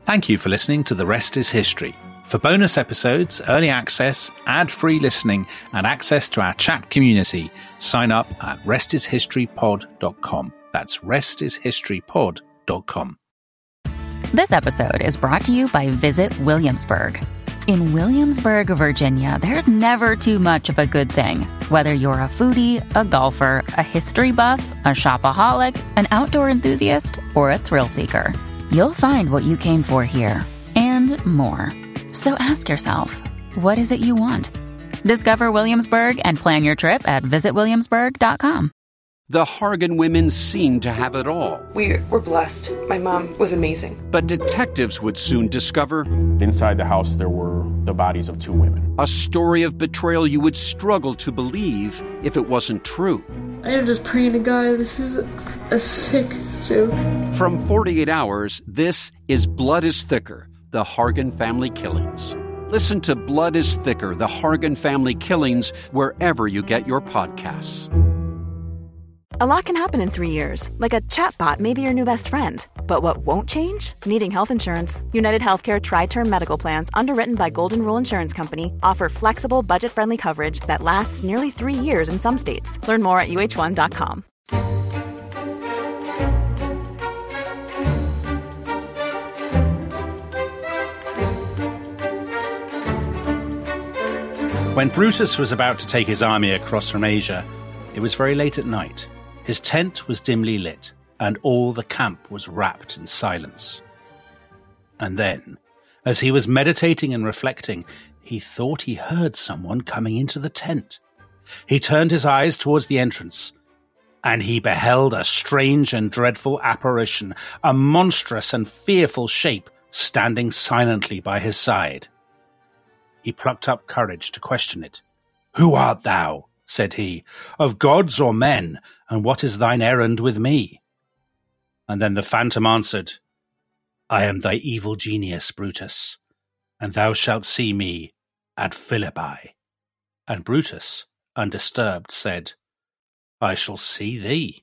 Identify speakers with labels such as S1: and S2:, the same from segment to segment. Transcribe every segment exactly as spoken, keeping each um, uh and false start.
S1: Thank you for listening to The Rest is History. For bonus episodes, early access, ad-free listening, and access to our chat community, sign up at rest is history pod dot com. That's rest is history pod dot com.
S2: This episode is brought to you by Visit Williamsburg. In Williamsburg, Virginia, there's never too much of a good thing. Whether you're a foodie, a golfer, a history buff, a shopaholic, an outdoor enthusiast, or a thrill seeker, you'll find what you came for here and more. So ask yourself, what is it you want? Discover Williamsburg and plan your trip at visit williamsburg dot com.
S3: The Hargan women seemed to have it all.
S4: We were blessed. My mom was amazing.
S3: But detectives would soon discover
S5: inside the house there were the bodies of two women.
S3: A story of betrayal you would struggle to believe if it wasn't true.
S6: I am just praying to God, this is a sick joke.
S3: From forty-eight hours, this is Blood is Thicker, the Hargan Family Killings. Listen to Blood is Thicker, the Hargan Family Killings, wherever you get your podcasts.
S7: A lot can happen in three years, like a chatbot may be your new best friend. But what won't change? Needing health insurance. United Healthcare Tri-Term Medical Plans, underwritten by Golden Rule Insurance Company, offer flexible, budget-friendly coverage that lasts nearly three years in some states. Learn more at U H one dot com.
S1: When Brutus was about to take his army across from Asia, it was very late at night. His tent was dimly lit, and all the camp was wrapped in silence. And then, as he was meditating and reflecting, he thought he heard someone coming into the tent. He turned his eyes towards the entrance, and he beheld a strange and dreadful apparition, a monstrous and fearful shape standing silently by his side. He plucked up courage to question it. "Who art thou?" said he, "of gods or men, and what is thine errand with me?" And then the phantom answered, "I am thy evil genius, Brutus, and thou shalt see me at Philippi." And Brutus, undisturbed, said, "I shall see thee."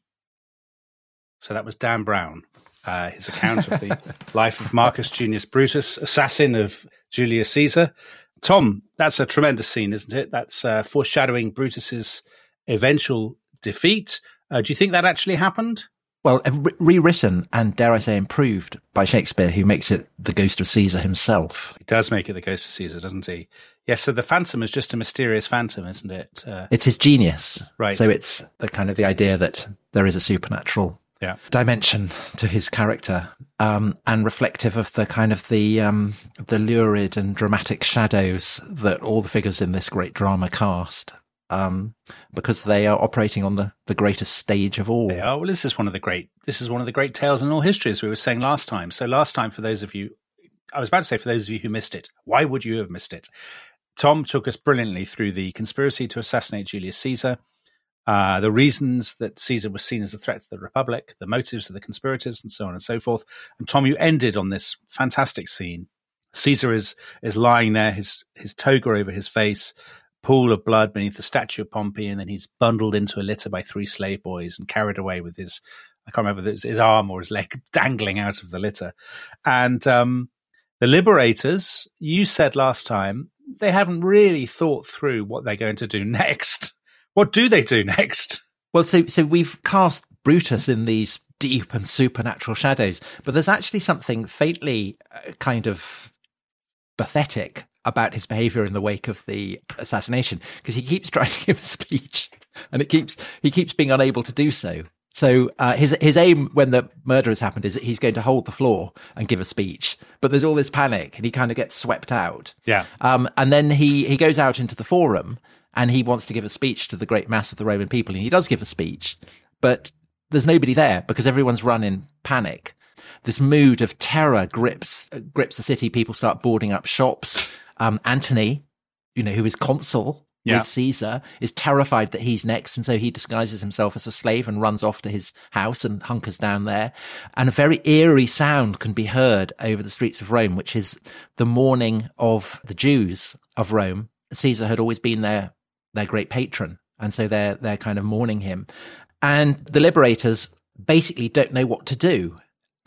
S1: So that was Dan Brown, uh, his account of the life of Marcus Junius Brutus, assassin of Julius Caesar. Tom, that's a tremendous scene, isn't it? That's uh, foreshadowing Brutus's eventual defeat. Uh, do you think that actually happened?
S8: Well, re- rewritten and, dare I say, improved by Shakespeare, who makes it the ghost of Caesar himself.
S1: He does make it the ghost of Caesar, doesn't he? Yes, so the phantom is just a mysterious phantom, isn't it? Uh,
S8: it's his genius.
S1: Right.
S8: So it's the kind of the idea that there is a supernatural
S1: yeah.
S8: dimension to his character, um, and reflective of the kind of the um, the lurid and dramatic shadows that all the figures in this great drama cast. Um, because they are operating on the, the greatest stage of all.
S1: They are. Well, this is one of the great, this is one of the great tales in all history, as we were saying last time. So last time, for those of you, I was about to say for those of you who missed it, why would you have missed it? Tom took us brilliantly through the conspiracy to assassinate Julius Caesar, uh, the reasons that Caesar was seen as a threat to the Republic, the motives of the conspirators, and so on and so forth. And Tom, you ended on this fantastic scene. Caesar is is lying there, his his toga over his face, pool of blood beneath the statue of Pompey, and then he's bundled into a litter by three slave boys and carried away with his, I can't remember, his, his arm or his leg dangling out of the litter. And um, the liberators, you said last time, they haven't really thought through what they're going to do next. What do they do next?
S8: Well, so so we've cast Brutus in these deep and supernatural shadows, but there's actually something faintly uh, kind of pathetic about his behavior in the wake of the assassination, because he keeps trying to give a speech and it keeps he keeps being unable to do so. So uh, his his aim when the murder has happened is that he's going to hold the floor and give a speech, but there's all this panic and he kind of gets swept out.
S1: Yeah.
S8: Um, and then he he goes out into the forum and he wants to give a speech to the great mass of the Roman people, and he does give a speech, but there's nobody there because everyone's run in panic. This mood of terror grips uh, grips the city. People start boarding up shops. Um, Antony, you know, who is consul
S1: yeah.
S8: with Caesar, is terrified that he's next. And so he disguises himself as a slave and runs off to his house and hunkers down there. And a very eerie sound can be heard over the streets of Rome, which is the mourning of the Jews of Rome. Caesar had always been their, their great patron. And so they're, they're kind of mourning him. And the liberators basically don't know what to do.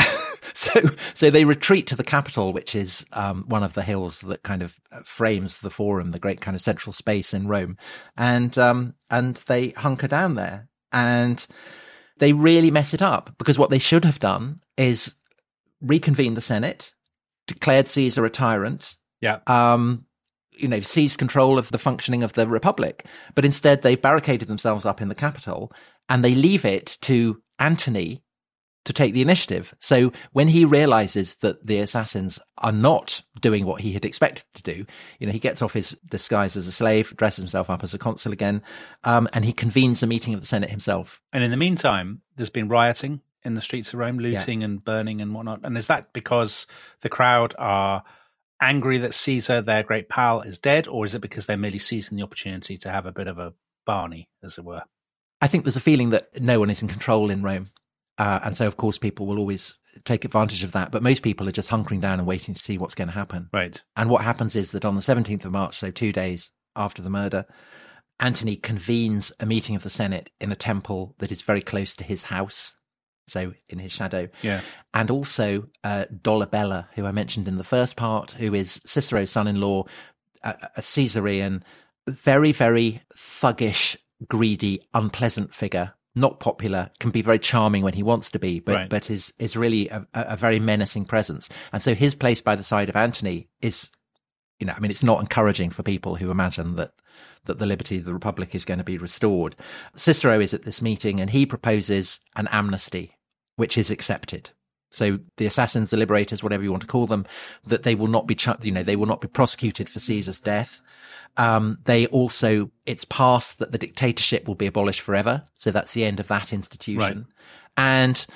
S8: So, so they retreat to the Capitol, which is um, one of the hills that kind of frames the Forum, the great kind of central space in Rome, and um, and they hunker down there, and they really mess it up, because what they should have done is reconvene the Senate, declared Caesar a tyrant,
S1: yeah,
S8: um, you know, seized control of the functioning of the Republic, but instead they've barricaded themselves up in the Capitol, and they leave it to Antony to take the initiative. So when he realizes that the assassins are not doing what he had expected to do, you know, he gets off his disguise as a slave, dresses himself up as a consul again, um, and he convenes a meeting of the Senate himself.
S1: And in the meantime, there's been rioting in the streets of Rome, looting yeah. and burning and whatnot. And is that because the crowd are angry that Caesar, their great pal, is dead, or is it because they're merely seizing the opportunity to have a bit of a Barney, as it were?
S8: I think there's a feeling that no one is in control in Rome. Uh, and so, of course, people will always take advantage of that. But most people are just hunkering down and waiting to see what's going to happen.
S1: Right.
S8: And what happens is that on the seventeenth of March, so two days after the murder, Antony convenes a meeting of the Senate in a temple that is very close to his house, so in his shadow.
S1: Yeah.
S8: And also uh, Dolabella, who I mentioned in the first part, who is Cicero's son-in-law, a, a Caesarian, very, very thuggish, greedy, unpleasant figure. Not popular, can be very charming when he wants to be, but
S1: right.
S8: but is is really a, a very menacing presence. And so his place by the side of Antony is, you know, I mean, it's not encouraging for people who imagine that that the liberty of the Republic is going to be restored. Cicero is at this meeting, and he proposes an amnesty, which is accepted. So the assassins, the liberators, whatever you want to call them, that they will not be, you know, they will not be prosecuted for Caesar's death. Um, they also, it's passed that the dictatorship will be abolished forever. So that's the end of that institution. Right. And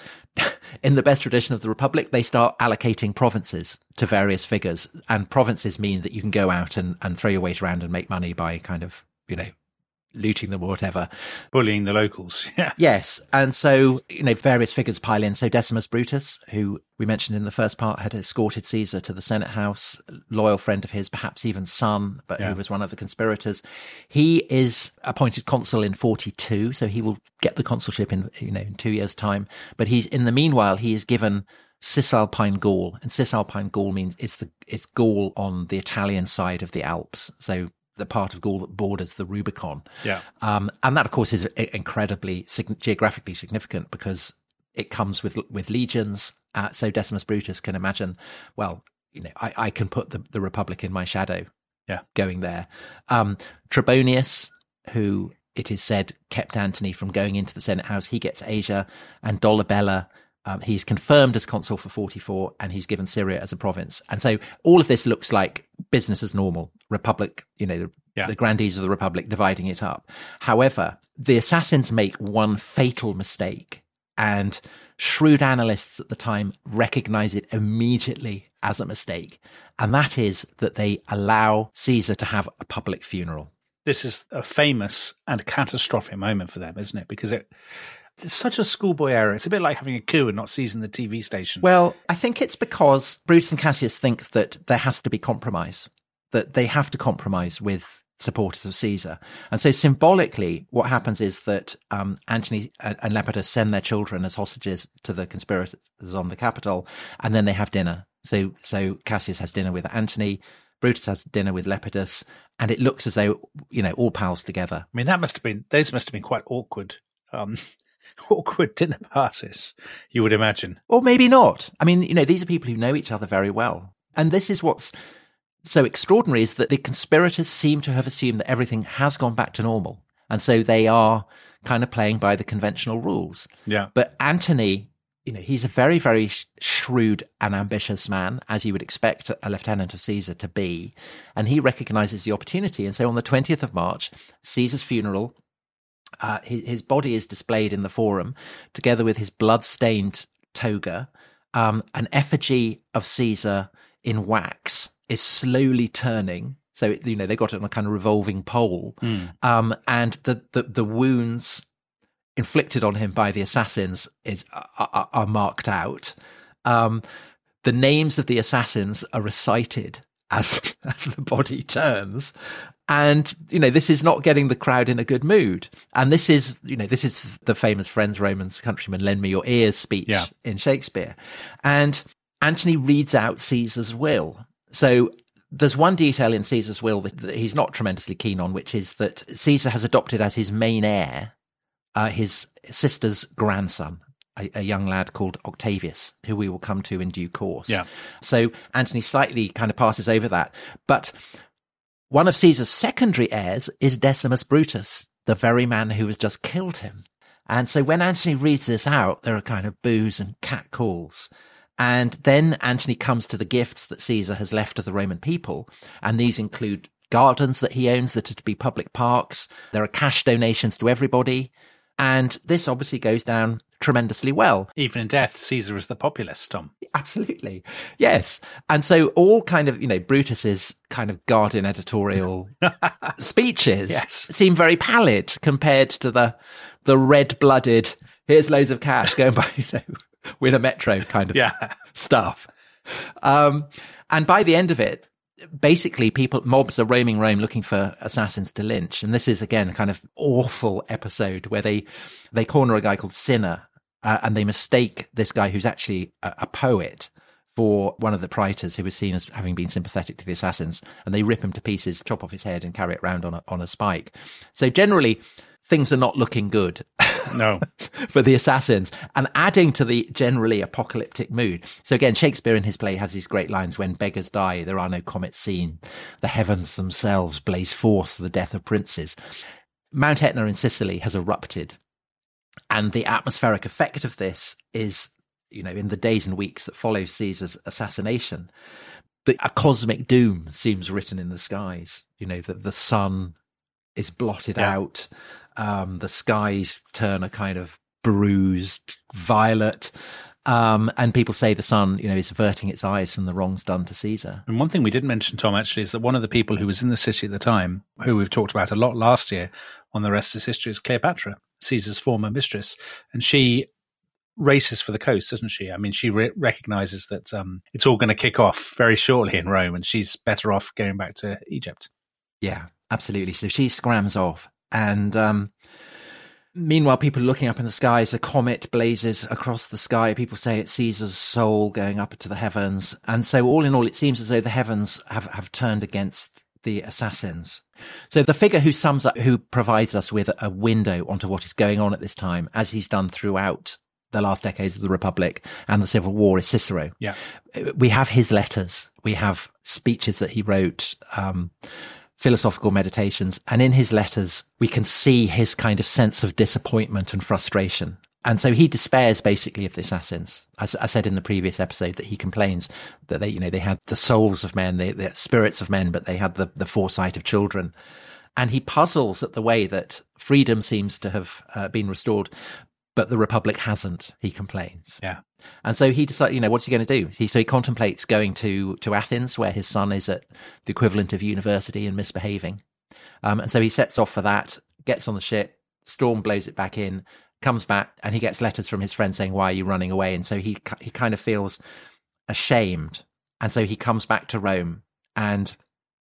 S8: in the best tradition of the Republic, they start allocating provinces to various figures. And provinces mean that you can go out and, and throw your weight around and make money by kind of, you know, looting them or whatever.
S1: Bullying the locals. Yeah.
S8: Yes. And so, you know, various figures pile in. So Decimus Brutus, who we mentioned in the first part, had escorted Caesar to the Senate house, loyal friend of his, perhaps even son, but yeah. who was one of the conspirators. He is appointed consul in forty-two. So he will get the consulship in, you know, in two years' time. But he's, in the meanwhile, he is given Cisalpine Gaul. And Cisalpine Gaul means it's the, it's Gaul on the Italian side of the Alps. So the part of Gaul that borders the Rubicon.
S1: Yeah.
S8: Um, and that, of course, is incredibly sig- geographically significant because it comes with with legions. Uh, so Decimus Brutus can imagine, well, you know, I, I can put the, the Republic in my shadow.
S1: Yeah.
S8: Going there. Um, Trebonius, who it is said kept Antony from going into the Senate house, he gets Asia, and Dolabella, Um, he's confirmed as consul for forty-four, and he's given Syria as a province. And so all of this looks like business as normal. Republic, you know, the,
S1: yeah.
S8: the grandees of the Republic dividing it up. However, the assassins make one fatal mistake, and shrewd analysts at the time recognize it immediately as a mistake. And that is that they allow Caesar to have a public funeral.
S1: This is a famous and catastrophic moment for them, isn't it? Because it... It's such a schoolboy error. It's a bit like having a coup and not seizing the T V station.
S8: Well, I think it's because Brutus and Cassius think that there has to be compromise, that they have to compromise with supporters of Caesar. And so symbolically, what happens is that um, Antony and Lepidus send their children as hostages to the conspirators on the Capitol, and then they have dinner. So, so Cassius has dinner with Antony, Brutus has dinner with Lepidus, and it looks as though, you know, all pals together.
S1: I mean, that must have been, those must have been quite awkward. Um Awkward dinner parties, you would imagine.
S8: Or maybe not. I mean, you know, these are people who know each other very well. And this is what's so extraordinary, is that the conspirators seem to have assumed that everything has gone back to normal. And so they are kind of playing by the conventional rules.
S1: Yeah.
S8: But Antony, you know, he's a very, very sh- shrewd and ambitious man, as you would expect a lieutenant of Caesar to be. And he recognizes the opportunity. And so on the twentieth of March, Caesar's funeral, Uh, his, his body is displayed in the Forum, together with his blood-stained toga. Um, an effigy of Caesar in wax is slowly turning. So, you know, they got it on a kind of revolving pole.
S1: Mm.
S8: Um, and the, the, the wounds inflicted on him by the assassins is are, are marked out. Um, the names of the assassins are recited as as the body turns. And, you know, this is not getting the crowd in a good mood. And this is, you know, this is the famous Friends, Romans, Countrymen, Lend Me Your Ears speech yeah. in Shakespeare. And Antony reads out Caesar's will. So there's one detail in Caesar's will that, that he's not tremendously keen on, which is that Caesar has adopted as his main heir uh, his sister's grandson, a, a young lad called Octavius, who we will come to in due course.
S1: Yeah.
S8: So Antony slightly kind of passes over that. But one of Caesar's secondary heirs is Decimus Brutus, the very man who has just killed him. And so when Antony reads this out, there are kind of boos and cat calls. And then Antony comes to the gifts that Caesar has left to the Roman people. And these include gardens that he owns that are to be public parks. There are cash donations to everybody. And this obviously goes down tremendously well.
S1: Even in death, Caesar is the populace, Tom.
S8: Absolutely. Yes. And so all kind of, you know, Brutus's kind of Guardian editorial speeches
S1: yes.
S8: seem very pallid compared to the the red-blooded, here's loads of cash, going by, you know, win a metro kind of
S1: yeah.
S8: stuff. Um, and by the end of it, basically people, mobs are roaming Rome looking for assassins to lynch. And this is, again, a kind of awful episode where they, they corner a guy called Cinna, uh, and they mistake this guy who's actually a, a poet for one of the praetors who was seen as having been sympathetic to the assassins. And they rip him to pieces, chop off his head and carry it around on a, on a spike. So generally, things are not looking good.
S1: No.
S8: For the assassins, and adding to the generally apocalyptic mood. So again, Shakespeare in his play has these great lines: when beggars die, there are no comets seen. The heavens themselves blaze forth the death of princes. Mount Etna in Sicily has erupted. And the atmospheric effect of this is, you know, in the days and weeks that follow Caesar's assassination, the, a cosmic doom seems written in the skies. You know, that the sun is blotted yeah. out. Um, the skies turn a kind of bruised violet. Um, and people say the sun, you know, is averting its eyes from the wrongs done to Caesar.
S1: And one thing we didn't mention, Tom, actually, is that one of the people who was in the city at the time, who we've talked about a lot last year on The Rest is History, is Cleopatra, Caesar's former mistress. And she races for the coast, doesn't she? I mean, she re- recognizes that um, it's all going to kick off very shortly in Rome, and she's better off going back to Egypt.
S8: Yeah, absolutely. So she scrams off. And um, meanwhile, people are looking up in the skies. A comet blazes across the sky. People say it's Caesar's soul going up into the heavens. And so all in all, it seems as though the heavens have, have turned against the assassins. So the figure who sums up, who provides us with a window onto what is going on at this time, as he's done throughout the last decades of the Republic and the Civil War, is Cicero.
S1: Yeah.
S8: We have his letters. We have speeches that he wrote, um, philosophical meditations. And in his letters, we can see his kind of sense of disappointment and frustration. And so he despairs basically of the assassins. As I said in the previous episode, that he complains that they, you know, they had the souls of men, the, the spirits of men, but they had the, the foresight of children. And he puzzles at the way that freedom seems to have uh, been restored, but the Republic hasn't, he complains.
S1: Yeah.
S8: And so he decides, you know, what's he going to do? He, so he contemplates going to, to Athens, where his son is at the equivalent of university and misbehaving. Um, and so he sets off for that, gets on the ship, storm blows it back in, comes back, and he gets letters from his friends saying, why are you running away? And so he he kind of feels ashamed. And so he comes back to Rome. And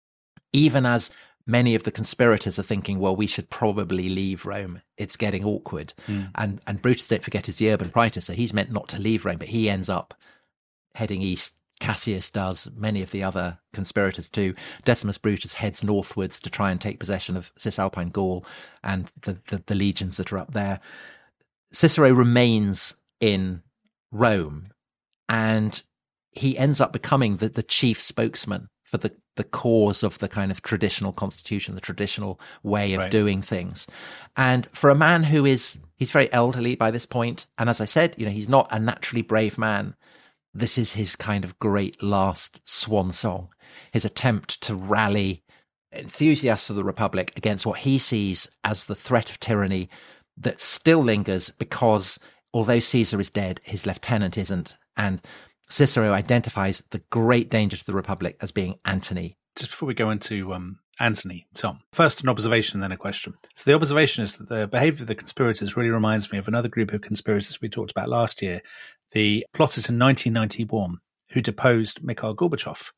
S8: even as many of the conspirators are thinking, well, we should probably leave Rome, it's getting awkward. Mm. And and Brutus, don't forget, is the urban praetor, so he's meant not to leave Rome, but he ends up heading east. Cassius does, many of the other conspirators too. Decimus Brutus heads northwards to try and take possession of Cisalpine Gaul and the, the, the legions that are up there. Cicero remains in Rome, and he ends up becoming the, the chief spokesman for the, the cause of the kind of traditional constitution, the traditional way of right. doing things. And for a man who is, he's very elderly by this point, and as I said, you know, he's not a naturally brave man. This is his kind of great last swan song, his attempt to rally enthusiasts of the Republic against what he sees as the threat of tyranny that still lingers because although Caesar is dead, his lieutenant isn't. And Cicero identifies the great danger to the Republic as being Antony.
S1: Just before we go into um, Antony, Tom, first an observation, then a question. So the observation is that the behavior of the conspirators really reminds me of another group of conspirators we talked about last year, the plotters in nineteen ninety-one who deposed Mikhail Gorbachev.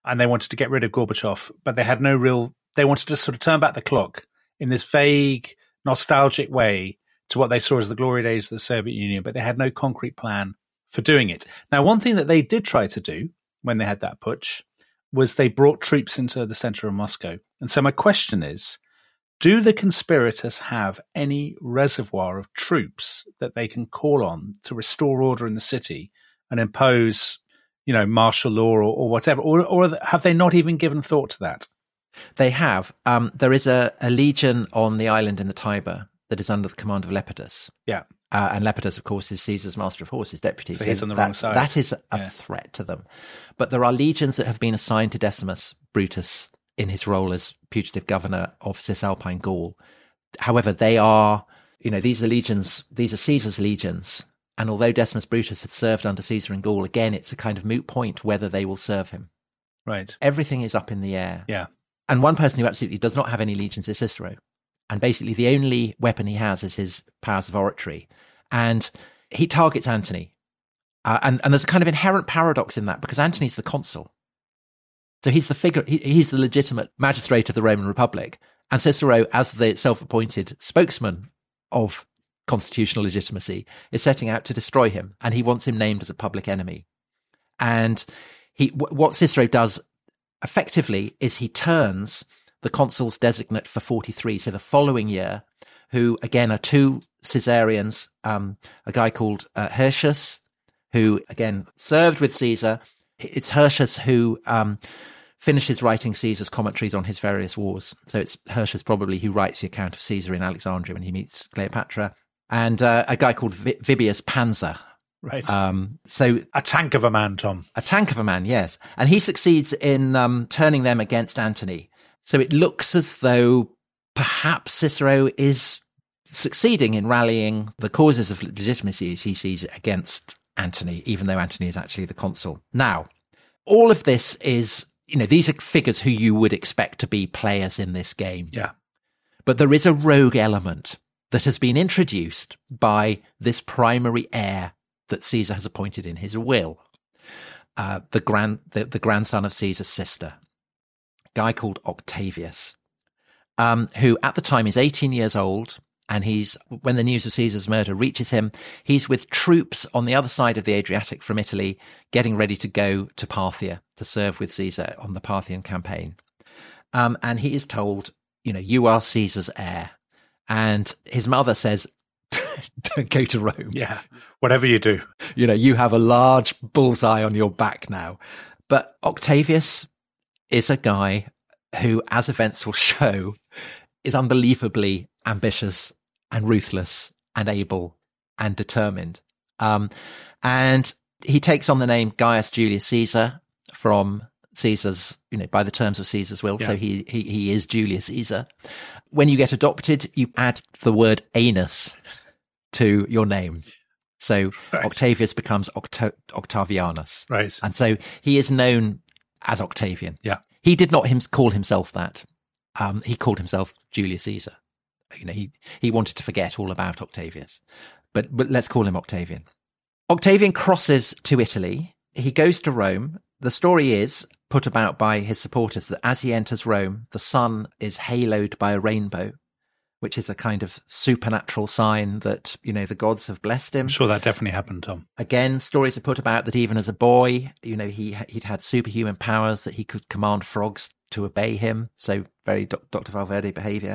S1: and they wanted to get rid of Gorbachev, but they had no real, they wanted to sort of turn back the clock in this vague, nostalgic way to what they saw as the glory days of the Soviet Union, but they had no concrete plan for doing it. Now, one thing that they did try to do when they had that putsch was they brought troops into the center of Moscow. And so my question is, do the conspirators have any reservoir of troops that they can call on to restore order in the city and impose, you know, martial law or, or whatever? Or, or have they not even given thought to that?
S8: They have. Um, there is a, a legion on the island in the Tiber that is under the command of Lepidus.
S1: Yeah.
S8: Uh, and Lepidus, of course, is Caesar's master of horses, deputy.
S1: So, so he's on the
S8: that,
S1: wrong side.
S8: That is a
S1: yeah.
S8: threat to them. But there are legions that have been assigned to Decimus Brutus in his role as putative governor of Cisalpine Gaul. However, they are, you know, these are legions, these are Caesar's legions. And although Decimus Brutus had served under Caesar in Gaul, again, it's a kind of moot point whether they will serve him.
S1: Right.
S8: Everything is up in the air.
S1: Yeah.
S8: And one person who absolutely does not have any legions is Cicero. And basically the only weapon he has is his powers of oratory. And he targets Antony. Uh, and, and there's a kind of inherent paradox in that because Antony's the consul. So he's the figure, he, he's the legitimate magistrate of the Roman Republic. And Cicero, as the self-appointed spokesman of constitutional legitimacy, is setting out to destroy him. And he wants him named as a public enemy. And he, w- what Cicero does effectively is he turns the consul's designate for forty-three, so the following year, who again are two Caesarians, um, a guy called uh, Hirtius, who again served with Caesar. It's Hirtius who um, finishes writing Caesar's commentaries on his various wars. So it's Hirtius probably who writes the account of Caesar in Alexandria when he meets Cleopatra. And uh, a guy called v- Vibius Pansa.
S1: Right.
S8: Um, so
S1: a tank of a man, Tom.
S8: A tank of a man, yes. And he succeeds in um, turning them against Antony. So it looks as though perhaps Cicero is succeeding in rallying the causes of legitimacy he sees against Antony, even though Antony is actually the consul. Now, all of this is, you know, these are figures who you would expect to be players in this game.
S1: Yeah.
S8: But there is a rogue element that has been introduced by this primary heir that Caesar has appointed in his will, uh, the grand, the, the grandson of Caesar's sister, a guy called Octavius, um, who at the time is eighteen years old. And he's, when the news of Caesar's murder reaches him, he's with troops on the other side of the Adriatic from Italy, getting ready to go to Parthia to serve with Caesar on the Parthian campaign. Um, and he is told, you know, you are Caesar's heir. And his mother says, don't go to Rome.
S1: Yeah, whatever you do.
S8: You know, you have a large bullseye on your back now. But Octavius is a guy who, as events will show, is unbelievably ambitious and ruthless and able and determined. Um, and he takes on the name Gaius Julius Caesar from Caesar's, you know, by the terms of Caesar's will. Yeah. So he, he, he is Julius Caesar. When you get adopted, you add the word anus to your name. So right. Octavius becomes Octo- Octavianus.
S1: Right.
S8: And so he is known as Octavian.
S1: Yeah.
S8: He did not him call himself that. Um, he called himself Julius Caesar. You know, he, he wanted to forget all about Octavius, but, but let's call him Octavian. Octavian crosses to Italy. He goes to Rome. The story is put about by his supporters that as he enters Rome, the sun is haloed by a rainbow, which is a kind of supernatural sign that, you know, the gods have blessed him.
S1: I'm sure that definitely happened, Tom.
S8: Again, stories are put about that even as a boy, you know, he, he'd had superhuman powers, that he could command frogs to obey him. So very Doctor Valverde behavior.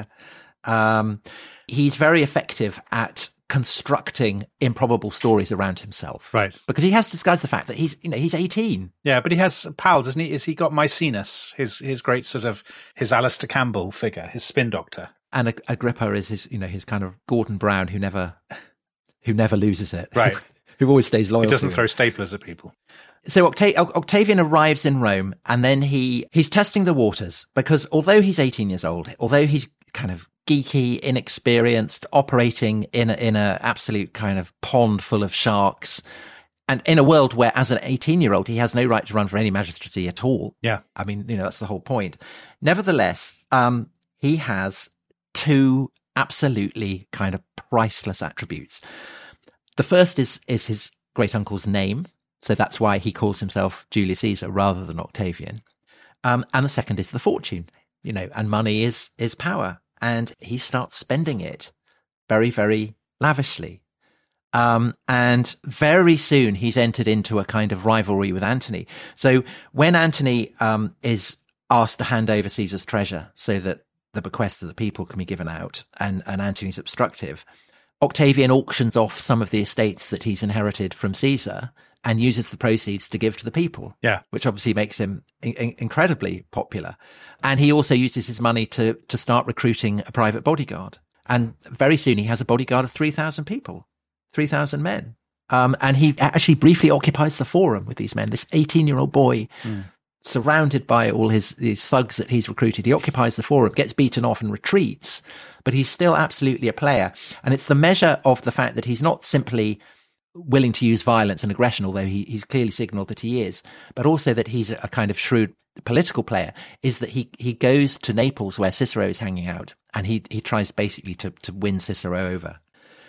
S8: Um, he's very effective at constructing improbable stories around himself.
S1: Right.
S8: Because he has disguised the fact that he's, you know, he's eighteen.
S1: Yeah, but he has pals, doesn't he? Is he got Maecenas, his, his great sort of, his Alistair Campbell figure, his spin doctor.
S8: And Agrippa is his, you know, his kind of Gordon Brown who never, who never loses it.
S1: Right.
S8: Who always stays loyal.
S1: He doesn't
S8: to
S1: throw
S8: him.
S1: staplers at people.
S8: So Octa- Octavian arrives in Rome, and then he, he's testing the waters, because although he's eighteen years old, although he's kind of geeky, inexperienced, operating in a, in a absolute kind of pond full of sharks, and in a world where as an eighteen year old, he has no right to run for any magistracy at all.
S1: Yeah.
S8: I mean, you know, that's the whole point. Nevertheless, um, he has two absolutely kind of priceless attributes. The first is, is his great uncle's name. So that's why he calls himself Julius Caesar rather than Octavian. Um, and the second is the fortune, you know, and money is, is power. And he starts spending it very, very lavishly. Um, and very soon he's entered into a kind of rivalry with Antony. So when Antony, um, is asked to hand over Caesar's treasure so that the bequests of the people can be given out, and, and Antony's obstructive, Octavian auctions off some of the estates that he's inherited from Caesar and uses the proceeds to give to the people.
S1: Yeah.
S8: Which obviously makes him in- incredibly popular. And he also uses his money to, to start recruiting a private bodyguard. And very soon he has a bodyguard of three thousand people, three thousand men. Um, and he actually briefly occupies the forum with these men, this eighteen-year-old boy, mm. surrounded by all his, his thugs that he's recruited. He occupies the forum, gets beaten off and retreats, but he's still absolutely a player. And it's the measure of the fact that he's not simply willing to use violence and aggression, although he, he's clearly signaled that he is, but also that he's a kind of shrewd political player, is that he, he goes to Naples where Cicero is hanging out, and he, he tries basically to, to win Cicero over.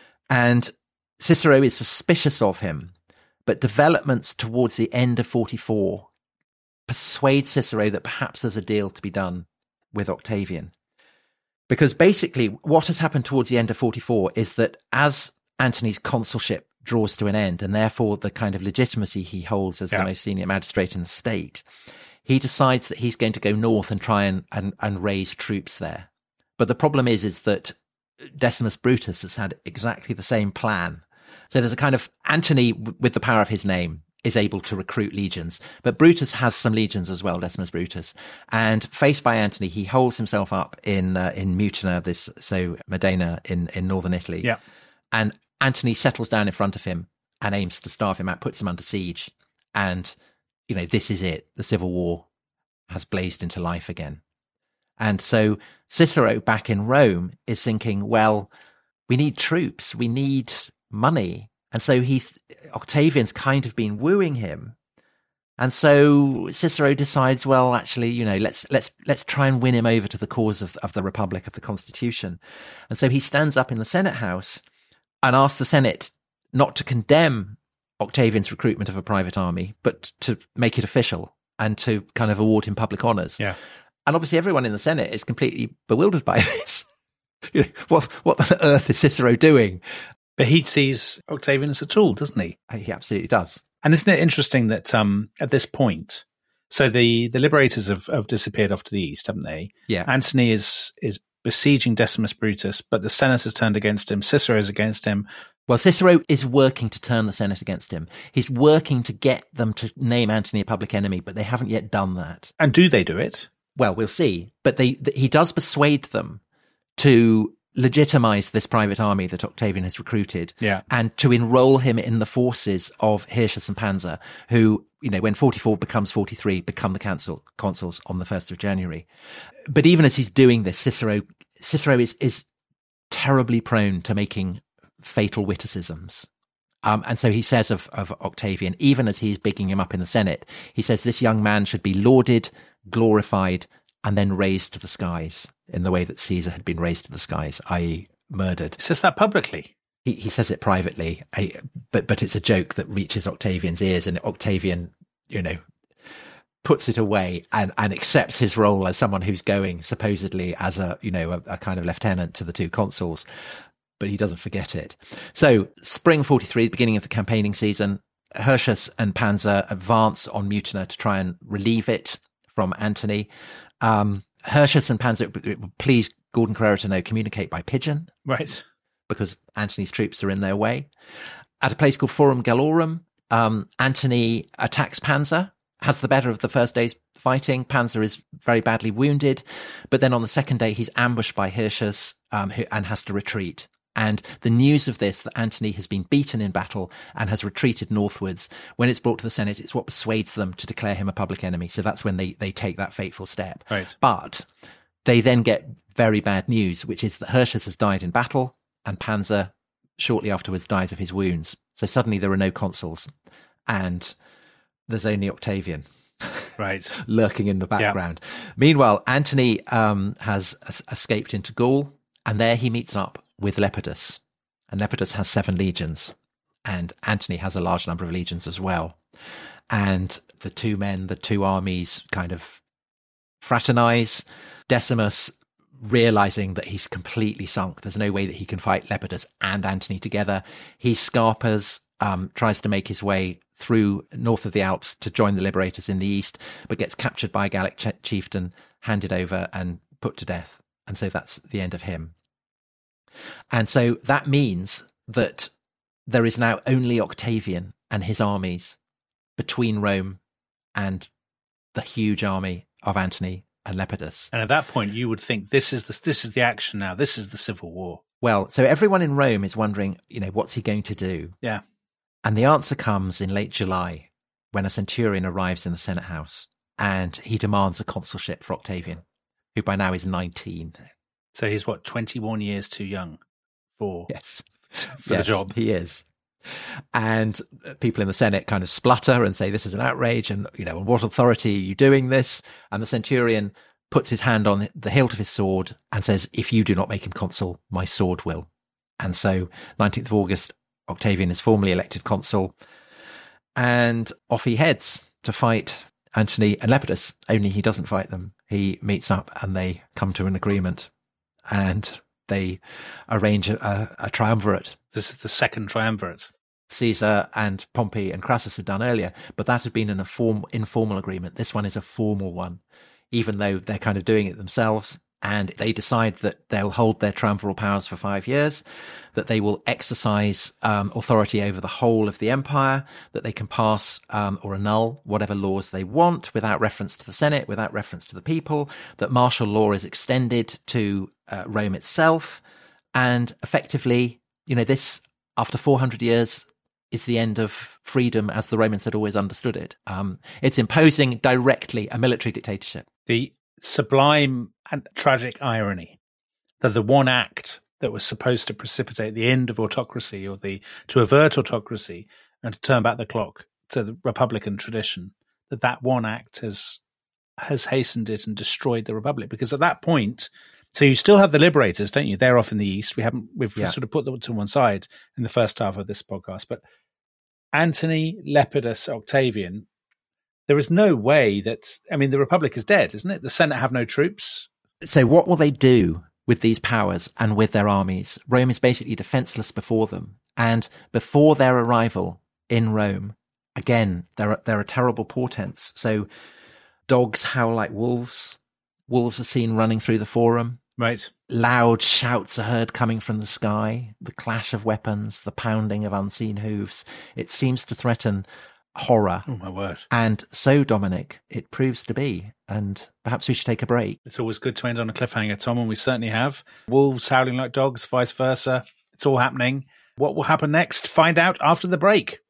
S8: And Cicero is suspicious of him, but developments towards the end of forty-four persuade Cicero that perhaps there's a deal to be done with Octavian. Because basically what has happened towards the end of forty-four is that as Antony's consulship draws to an end, and therefore the kind of legitimacy he holds as yeah. the most senior magistrate in the state, he decides that he's going to go north and try and, and, and raise troops there. But the problem is, is that Decimus Brutus has had exactly the same plan. So there's a kind of Antony, with the power of his name, is able to recruit legions, but Brutus has some legions as well, Decimus Brutus. And faced by Antony, he holds himself up in uh, in Mutina, this so Modena in, in northern Italy.
S1: Yeah.
S8: And Antony settles down in front of him and aims to starve him out, puts him under siege. And, you know, this is it. The civil war has blazed into life again. And so Cicero back in Rome is thinking, well, we need troops, we need money. And so he, Octavian's kind of been wooing him. And so Cicero decides, well, actually, you know, let's, let's, let's try and win him over to the cause of, of the Republic, of the Constitution. And so he stands up in the Senate House and asks the Senate not to condemn Octavian's recruitment of a private army, but to make it official and to kind of award him public honors.
S1: Yeah.
S8: And obviously everyone in the Senate is completely bewildered by this. You know, what, what on earth is Cicero doing?
S1: But he sees Octavian as a tool, doesn't he?
S8: He absolutely does.
S1: And isn't it interesting that um, at this point, so the, the liberators have, have disappeared off to the east, haven't they?
S8: Yeah.
S1: Antony is is besieging Decimus Brutus, but the Senate has turned against him. Cicero is against him.
S8: Well, Cicero is working to turn the Senate against him. He's working to get them to name Antony a public enemy, but they haven't yet done that.
S1: And do they do it?
S8: Well, we'll see. But they, th- he does persuade them to legitimize this private army that Octavian has recruited,
S1: yeah.
S8: and to enroll him in the forces of Hirtius and Pansa, who, you know, when forty-four becomes forty-three, become the consul, consuls on the first of January. But even as he's doing this, Cicero, Cicero is, is terribly prone to making fatal witticisms. Um, and so he says of, of Octavian, even as he's bigging him up in the Senate, he says this young man should be lauded, glorified, and then raised to the skies in the way that Caesar had been raised to the skies, that is murdered.
S1: He says that publicly.
S8: He, he says it privately, I, but but it's a joke that reaches Octavian's ears, and Octavian, you know, puts it away and, and accepts his role as someone who's going supposedly as a, you know, a, a kind of lieutenant to the two consuls, but he doesn't forget it. So spring forty-three, beginning of the campaigning season, Hirtius and Pansa advance on Mutina to try and relieve it from Antony. Um, Hirtius and Pansa, please, Gordon Carrera to know, communicate by pigeon.
S1: Right.
S8: Because Antony's troops are in their way. At a place called Forum Gallorum, um, Antony attacks Pansa, has the better of the first day's fighting. Pansa is very badly wounded. But then on the second day, he's ambushed by Hirtius um, who, and has to retreat. And the news of this, that Antony has been beaten in battle and has retreated northwards, when it's brought to the Senate, it's what persuades them to declare him a public enemy. So that's when they, they take that fateful step.
S1: Right.
S8: But they then get very bad news, which is that Hirtius has died in battle and Pansa shortly afterwards dies of his wounds. So suddenly there are no consuls and there's only Octavian.
S1: Right.
S8: Lurking in the background. Yeah. Meanwhile, Antony um, has es- escaped into Gaul, and there he meets up with Lepidus. And Lepidus has seven legions, and Antony has a large number of legions as well. And the two men, the two armies kind of fraternize. Decimus, realizing that he's completely sunk, there's no way that he can fight Lepidus and Antony together, he scarpers, um, tries to make his way through north of the Alps to join the liberators in the east, but gets captured by a Gallic ch- chieftain, handed over and put to death. And so that's the end of him. And so that means that there is now only Octavian and his armies between Rome and the huge army of Antony and Lepidus.
S1: And at that point, you would think this is the, this is the action now. This is the civil war.
S8: Well, so everyone in Rome is wondering, you know, what's he going to do?
S1: Yeah.
S8: And the answer comes in late July when a centurion arrives in the Senate house and he demands a consulship for Octavian, who by now is nineteen.
S1: So he's, what, twenty-one years too young for,
S8: yes.
S1: for
S8: yes,
S1: the job?
S8: He is. And people in the Senate kind of splutter and say, this is an outrage. And, you know, on what authority are you doing this? And the centurion puts his hand on the hilt of his sword and says, if you do not make him consul, my sword will. And so nineteenth of August, Octavian is formally elected consul. And off he heads to fight Antony and Lepidus, only he doesn't fight them. He meets up and they come to an agreement and they arrange a, a triumvirate.
S1: This is the second triumvirate.
S8: Caesar and Pompey and Crassus had done earlier, but that had been an inform, informal agreement. This one is a formal one, even though they're kind of doing it themselves. And they decide that they'll hold their triumviral powers for five years, that they will exercise um, authority over the whole of the empire, that they can pass um, or annul whatever laws they want without reference to the Senate, without reference to the people, that martial law is extended to uh, Rome itself. And effectively, you know, this, after four hundred years, is the end of freedom as the Romans had always understood it. Um, it's imposing directly a military dictatorship.
S1: The sublime and tragic irony that the one act that was supposed to precipitate the end of autocracy, or the to avert autocracy and to turn back the clock to the Republican tradition, that that one act has has hastened it and destroyed the Republic. Because at that point, so you still have the liberators, don't you? They're off in the east. We haven't we've yeah. sort of put them to one side in the first half of this podcast. But Antony, Lepidus, Octavian, there is no way that, I mean, the Republic is dead, isn't it? The Senate have no troops.
S8: So what will they do with these powers and with their armies? Rome is basically defenseless before them. And before their arrival in Rome, again, there are, there are terrible portents. So dogs howl like wolves. Wolves are seen running through the forum.
S1: Right.
S8: Loud shouts are heard coming from the sky. The clash of weapons, the pounding of unseen hooves. It seems to threaten horror.
S1: Oh, my word.
S8: And so, Dominic, it proves to be. And perhaps we should take a break.
S1: It's always good to end on a cliffhanger, Tom, and we certainly have. Wolves howling like dogs, vice versa. It's all happening. What will happen next? Find out after the break.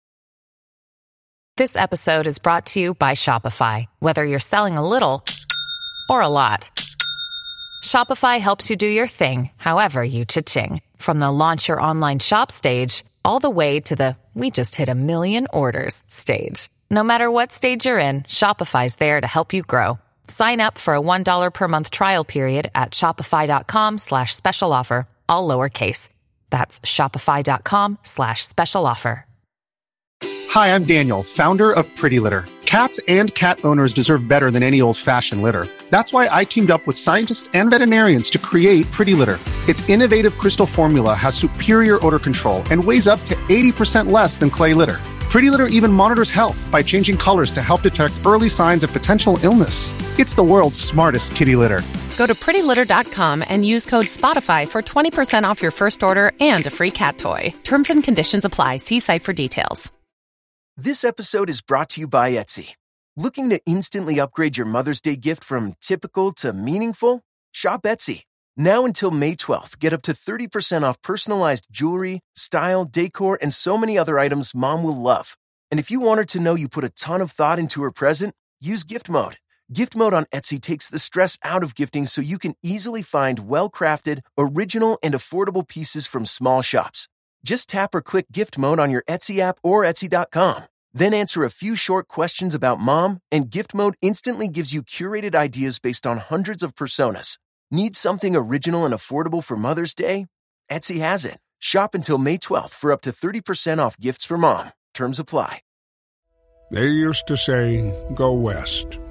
S2: This episode is brought to you by Shopify. Whether you're selling a little or a lot, Shopify helps you do your thing, however you cha-ching. From the launch your online shop stage, all the way to the we just hit a million orders stage. No matter what stage you're in, Shopify's there to help you grow. Sign up for a one dollar per month trial period at shopify.com slash special offer, all lowercase. That's shopify.com slash special offer.
S9: Hi, I'm Daniel, founder of Pretty Litter. Cats and cat owners deserve better than any old-fashioned litter. That's why I teamed up with scientists and veterinarians to create Pretty Litter. Its innovative crystal formula has superior odor control and weighs up to eighty percent less than clay litter. Pretty Litter even monitors health by changing colors to help detect early signs of potential illness. It's the world's smartest kitty litter.
S10: Go to pretty litter dot com and use code SPOTIFY for twenty percent off your first order and a free cat toy. Terms and conditions apply. See site for details.
S11: This episode is brought to you by Etsy. Looking to instantly upgrade your Mother's Day gift from typical to meaningful? Shop Etsy. Now until May twelfth, get up to thirty percent off personalized jewelry, style, decor, and so many other items Mom will love. And if you want her to know you put a ton of thought into her present, use Gift Mode. Gift Mode on Etsy takes the stress out of gifting so you can easily find well-crafted, original, and affordable pieces from small shops. Just tap or click Gift Mode on your Etsy app or Etsy dot com. Then answer a few short questions about Mom, and Gift Mode instantly gives you curated ideas based on hundreds of personas. Need something original and affordable for Mother's Day? Etsy has it. Shop until May twelfth for up to thirty percent off gifts for Mom. Terms apply.
S12: They used to say, go west.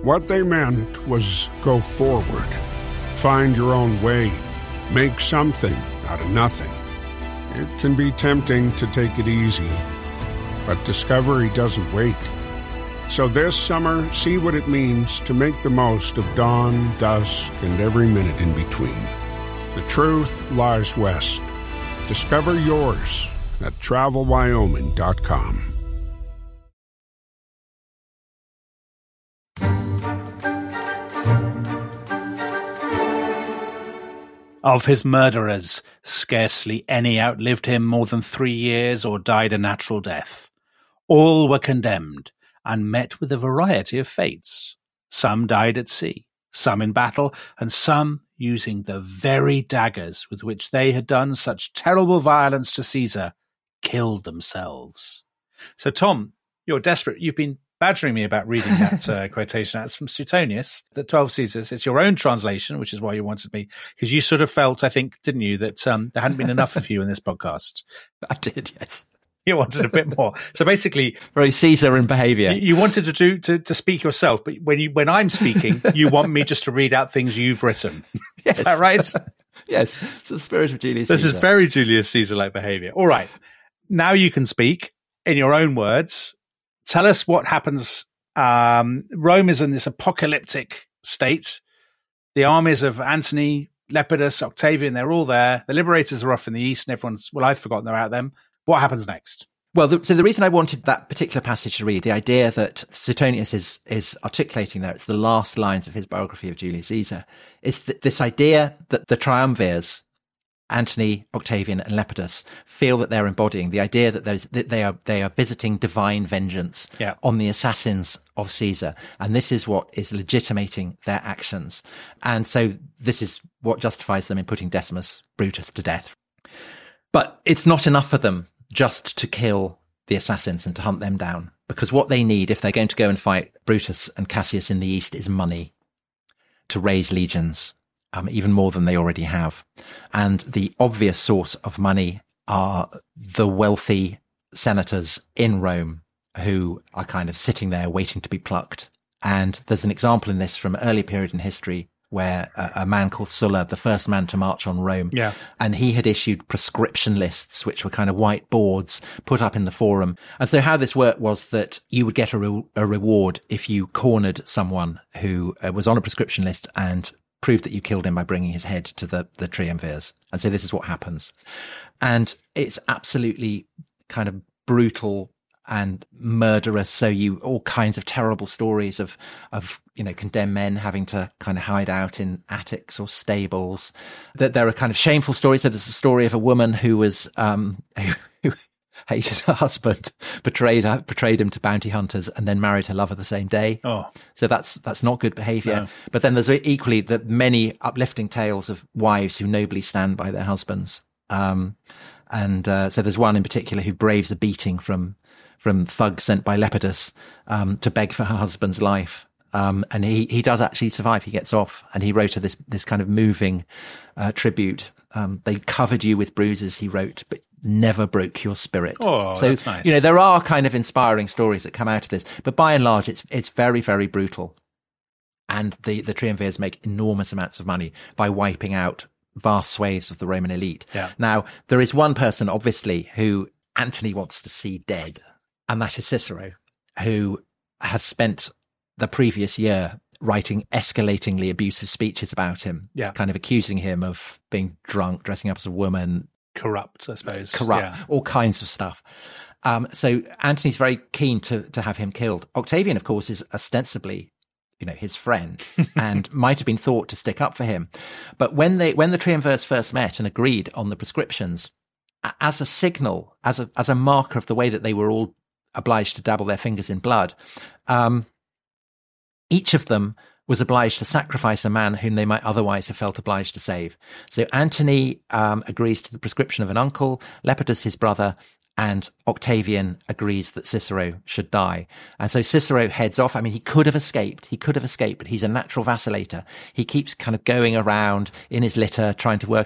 S12: What they meant was go forward. Find your own way. Make something out of nothing. It can be tempting to take it easy, but discovery doesn't wait. So this summer, see what it means to make the most of dawn, dusk, and every minute in between. The truth lies west. Discover yours at travel wyoming dot com.
S1: Of his murderers, scarcely any outlived him more than three years or died a natural death. All were condemned and met with a variety of fates. Some died at sea, some in battle, and some using the very daggers with which they had done such terrible violence to Caesar, killed themselves. So, Tom, you're desperate. You've been badgering me about reading that uh, quotation. That's from Suetonius, the twelve Caesars. It's your own translation, which is why you wanted me, because you sort of felt, I think, didn't you, that um, there hadn't been enough of you in this podcast.
S8: I did, yes.
S1: You wanted a bit more. So basically,
S8: very Caesar in behaviour.
S1: You, you wanted to do to, to speak yourself, but when you when I'm speaking, you want me just to read out things you've written.
S8: Yes.
S1: Is that right?
S8: Yes. It's the spirit of Julius
S1: This
S8: Caesar.
S1: is very Julius Caesar-like behaviour. All right. Now you can speak in your own words. Tell us what happens. Um, Rome is in this apocalyptic state. The armies of Antony, Lepidus, Octavian, they're all there. The liberators are off in the east, and everyone's, well, I've forgotten about them. What happens next?
S8: Well, the, so the reason I wanted that particular passage to read, the idea that Suetonius is is articulating there, it's the last lines of his biography of Julius Caesar, is th- this idea that the triumvirs, Antony, Octavian, and Lepidus, feel that they're embodying the idea that there's that they are they are visiting divine vengeance
S1: yeah.
S8: on the assassins of Caesar, and this is what is legitimating their actions, and so this is what justifies them in putting Decimus Brutus to death. But it's not enough for them just to kill the assassins and to hunt them down, because what they need if they're going to go and fight Brutus and Cassius in the east is money to raise legions. Um, even more than they already have. And the obvious source of money are the wealthy senators in Rome who are kind of sitting there waiting to be plucked. And there's an example in this from an early period in history where a, a man called Sulla, the first man to march on Rome,
S1: yeah.
S8: and he had issued prescription lists, which were kind of white boards put up in the forum. And so how this worked was that you would get a, re- a reward if you cornered someone who uh, was on a prescription list and proved that you killed him by bringing his head to the, the triumvirs. And so this is what happens. And it's absolutely kind of brutal and murderous. So you, all kinds of terrible stories of, of, you know, condemned men having to kind of hide out in attics or stables. That there are kind of shameful stories. So there's a story of a woman who was, um, who hated her husband, betrayed her, betrayed him to bounty hunters, and then married her lover the same day.
S1: Oh,
S8: so that's that's not good behaviour.
S1: No.
S8: But then there's equally the many uplifting tales of wives who nobly stand by their husbands. Um, and uh, so there's one in particular who braves a beating from from thugs sent by Lepidus um, to beg for her husband's life. Um, and he he does actually survive. He gets off, and he wrote her this this kind of moving uh, tribute. Um, they covered you with bruises, he wrote, but never broke your spirit.
S1: Oh,
S8: so,
S1: that's nice.
S8: You know, there are kind of inspiring stories that come out of this, but by and large, it's it's very, very brutal. And the, the triumvirs make enormous amounts of money by wiping out vast swathes of the Roman elite.
S1: Yeah.
S8: Now, there is one person, obviously, who Antony wants to see dead, and that is Cicero, who has spent the previous year writing escalatingly abusive speeches about him,
S1: yeah.
S8: kind of accusing him of being drunk, dressing up as a woman,
S1: corrupt, I suppose.
S8: Corrupt,
S1: yeah.
S8: all kinds of stuff. Um, so Antony's very keen to, to have him killed. Octavian, of course, is ostensibly, you know, his friend and might have been thought to stick up for him. But when they, when the triumvirs first met and agreed on the prescriptions, as a signal, as a, as a marker of the way that they were all obliged to dabble their fingers in blood, um, each of them was obliged to sacrifice a man whom they might otherwise have felt obliged to save. So Antony um, agrees to the prescription of an uncle, Lepidus his brother, and Octavian agrees that Cicero should die. And so Cicero heads off. I mean, he could have escaped. He could have escaped, but he's a natural vacillator. He keeps kind of going around in his litter, trying to work out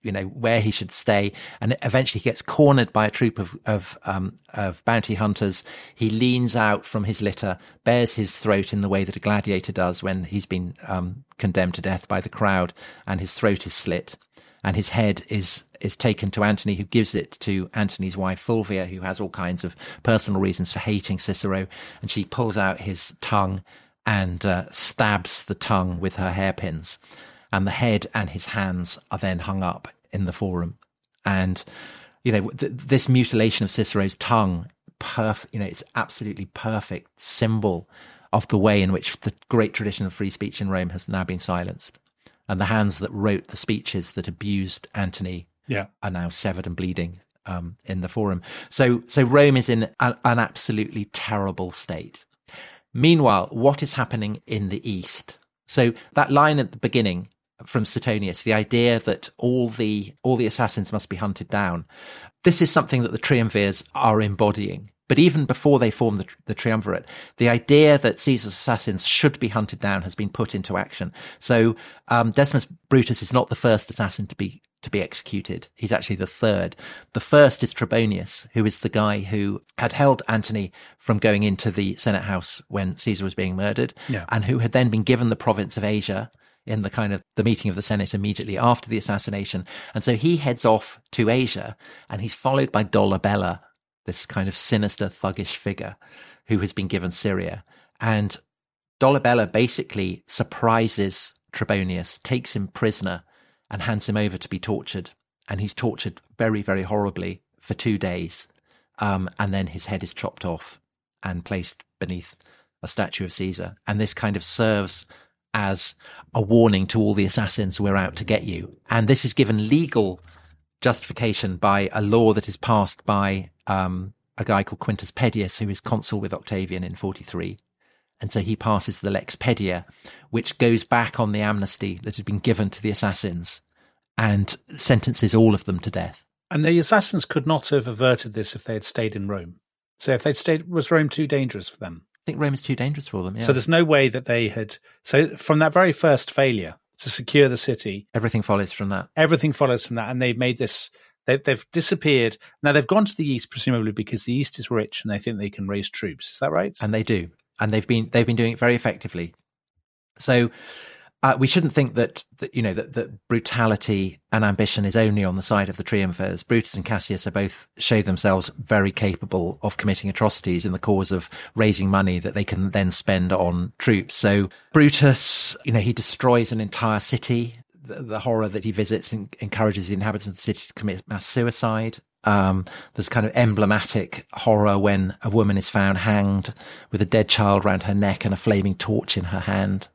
S8: you know, where he should stay. And eventually he gets cornered by a troop of, of, um, of bounty hunters. He leans out from his litter, bares his throat in the way that a gladiator does when he's been, um, condemned to death by the crowd, and his throat is slit, and his head is, is taken to Antony, who gives it to Antony's wife, Fulvia, who has all kinds of personal reasons for hating Cicero. And she pulls out his tongue and, uh, stabs the tongue with her hairpins. And the head and his hands are then hung up in the forum. And, you know, th- this mutilation of Cicero's tongue, perf- you know, it's absolutely perfect symbol of the way in which the great tradition of free speech in Rome has now been silenced. And the hands that wrote the speeches that abused Antony
S1: yeah.
S8: are now severed and bleeding um, in the forum. So, so Rome is in a, an absolutely terrible state. Meanwhile, what is happening in the East? So that line at the beginning from Suetonius, the idea that all the all the assassins must be hunted down. This is something that the triumvirs are embodying. But even before they form the, the triumvirate, the idea that Caesar's assassins should be hunted down has been put into action. So um, Decimus Brutus is not the first assassin to be to be executed. He's actually the third. The first is Trebonius, who is the guy who had held Antony from going into the Senate house when Caesar was being murdered,
S1: yeah.
S8: and who had then been given the province of Asia in the kind of the meeting of the Senate immediately after the assassination. And so he heads off to Asia, and he's followed by Dolabella, this kind of sinister, thuggish figure who has been given Syria. And Dolabella basically surprises Trebonius, takes him prisoner, and hands him over to be tortured. And he's tortured very, very horribly for two days. Um, and then his head is chopped off and placed beneath a statue of Caesar. And this kind of serves as a warning to all the assassins, we're out to get you. And this is given legal justification by a law that is passed by um, a guy called Quintus Pedius, who is consul with Octavian in forty-three. And so he passes the Lex Pedia, which goes back on the amnesty that had been given to the assassins and sentences all of them to death.
S1: And the assassins could not have averted this if they had stayed in Rome. So if they'd stayed, was Rome too dangerous for them?
S8: I think Rome is too dangerous for them, yeah.
S1: So there's no way that they had... So from that very first failure to secure the city...
S8: Everything follows from that.
S1: Everything follows from that. And they've made this... They, they've disappeared. Now, they've gone to the East, presumably because the East is rich and they think they can raise troops. Is that right?
S8: And they do. And they've been they've been doing it very effectively. So uh, we shouldn't think that, that you know, that, that brutality and ambition is only on the side of the triumvirs. Brutus and Cassius are both show themselves very capable of committing atrocities in the cause of raising money that they can then spend on troops. So Brutus, you know, he destroys an entire city. The, the horror that he visits and encourages the inhabitants of the city to commit mass suicide. Um, there's kind of emblematic horror when a woman is found hanged with a dead child around her neck and a flaming torch in her hand.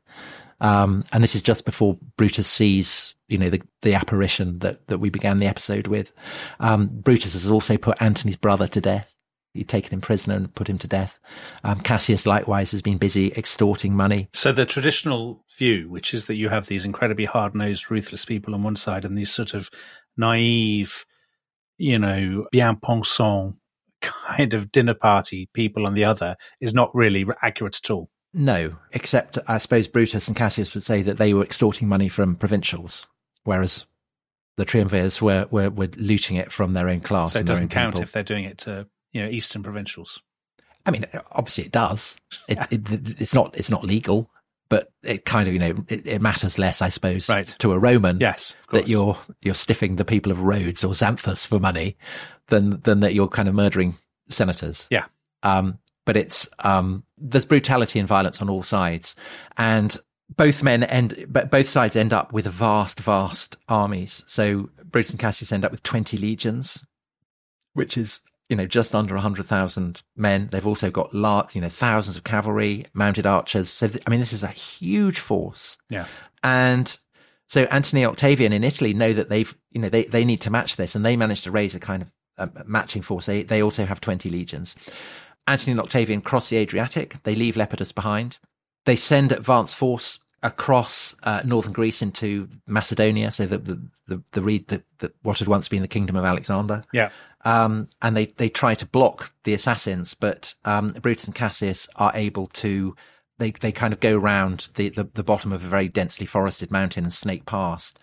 S8: Um, and this is just before Brutus sees, you know, the, the apparition that, that we began the episode with. Um, Brutus has also put Antony's brother to death. He'd taken him prisoner and put him to death. Um, Cassius likewise has been busy extorting money.
S1: So the traditional view, which is that you have these incredibly hard-nosed, ruthless people on one side and these sort of naive, you know, bien pensant kind of dinner party people on the other, is not really accurate at all.
S8: No, except I suppose Brutus and Cassius would say that they were extorting money from provincials, whereas the triumvirs were, were, were looting it from their own class.
S1: So it
S8: and their
S1: doesn't
S8: own
S1: count
S8: people.
S1: if they're doing it to, you know, Eastern provincials.
S8: I mean, obviously it does. It, it, it's not it's not legal, but it kind of, you know, it, it matters less, I suppose,
S1: right.
S8: to a Roman
S1: yes,
S8: that you're you're stiffing the people of Rhodes or Xanthus for money than than that you're kind of murdering senators.
S1: Yeah.
S8: Um, but it's um, there's brutality and violence on all sides, and both men end, but both sides end up with vast, vast armies. So Brutus and Cassius end up with twenty legions, which is, you know, just under a hundred thousand men. They've also got, large, you know, thousands of cavalry, mounted archers. So, th- I mean, this is a huge force.
S1: Yeah.
S8: And so Antony and Octavian in Italy know that they've, you know, they, they need to match this, and they manage to raise a kind of a matching force. They, they also have twenty legions. Antony and Octavian cross the Adriatic. They leave Lepidus behind. They send advance force across uh, northern Greece into Macedonia, so that the the the, the, the, the what had once been the kingdom of Alexander.
S1: Yeah.
S8: Um, and they, they try to block the assassins, but um, Brutus and Cassius are able to, they, they kind of go round the, the, the bottom of a very densely forested mountain and snake past.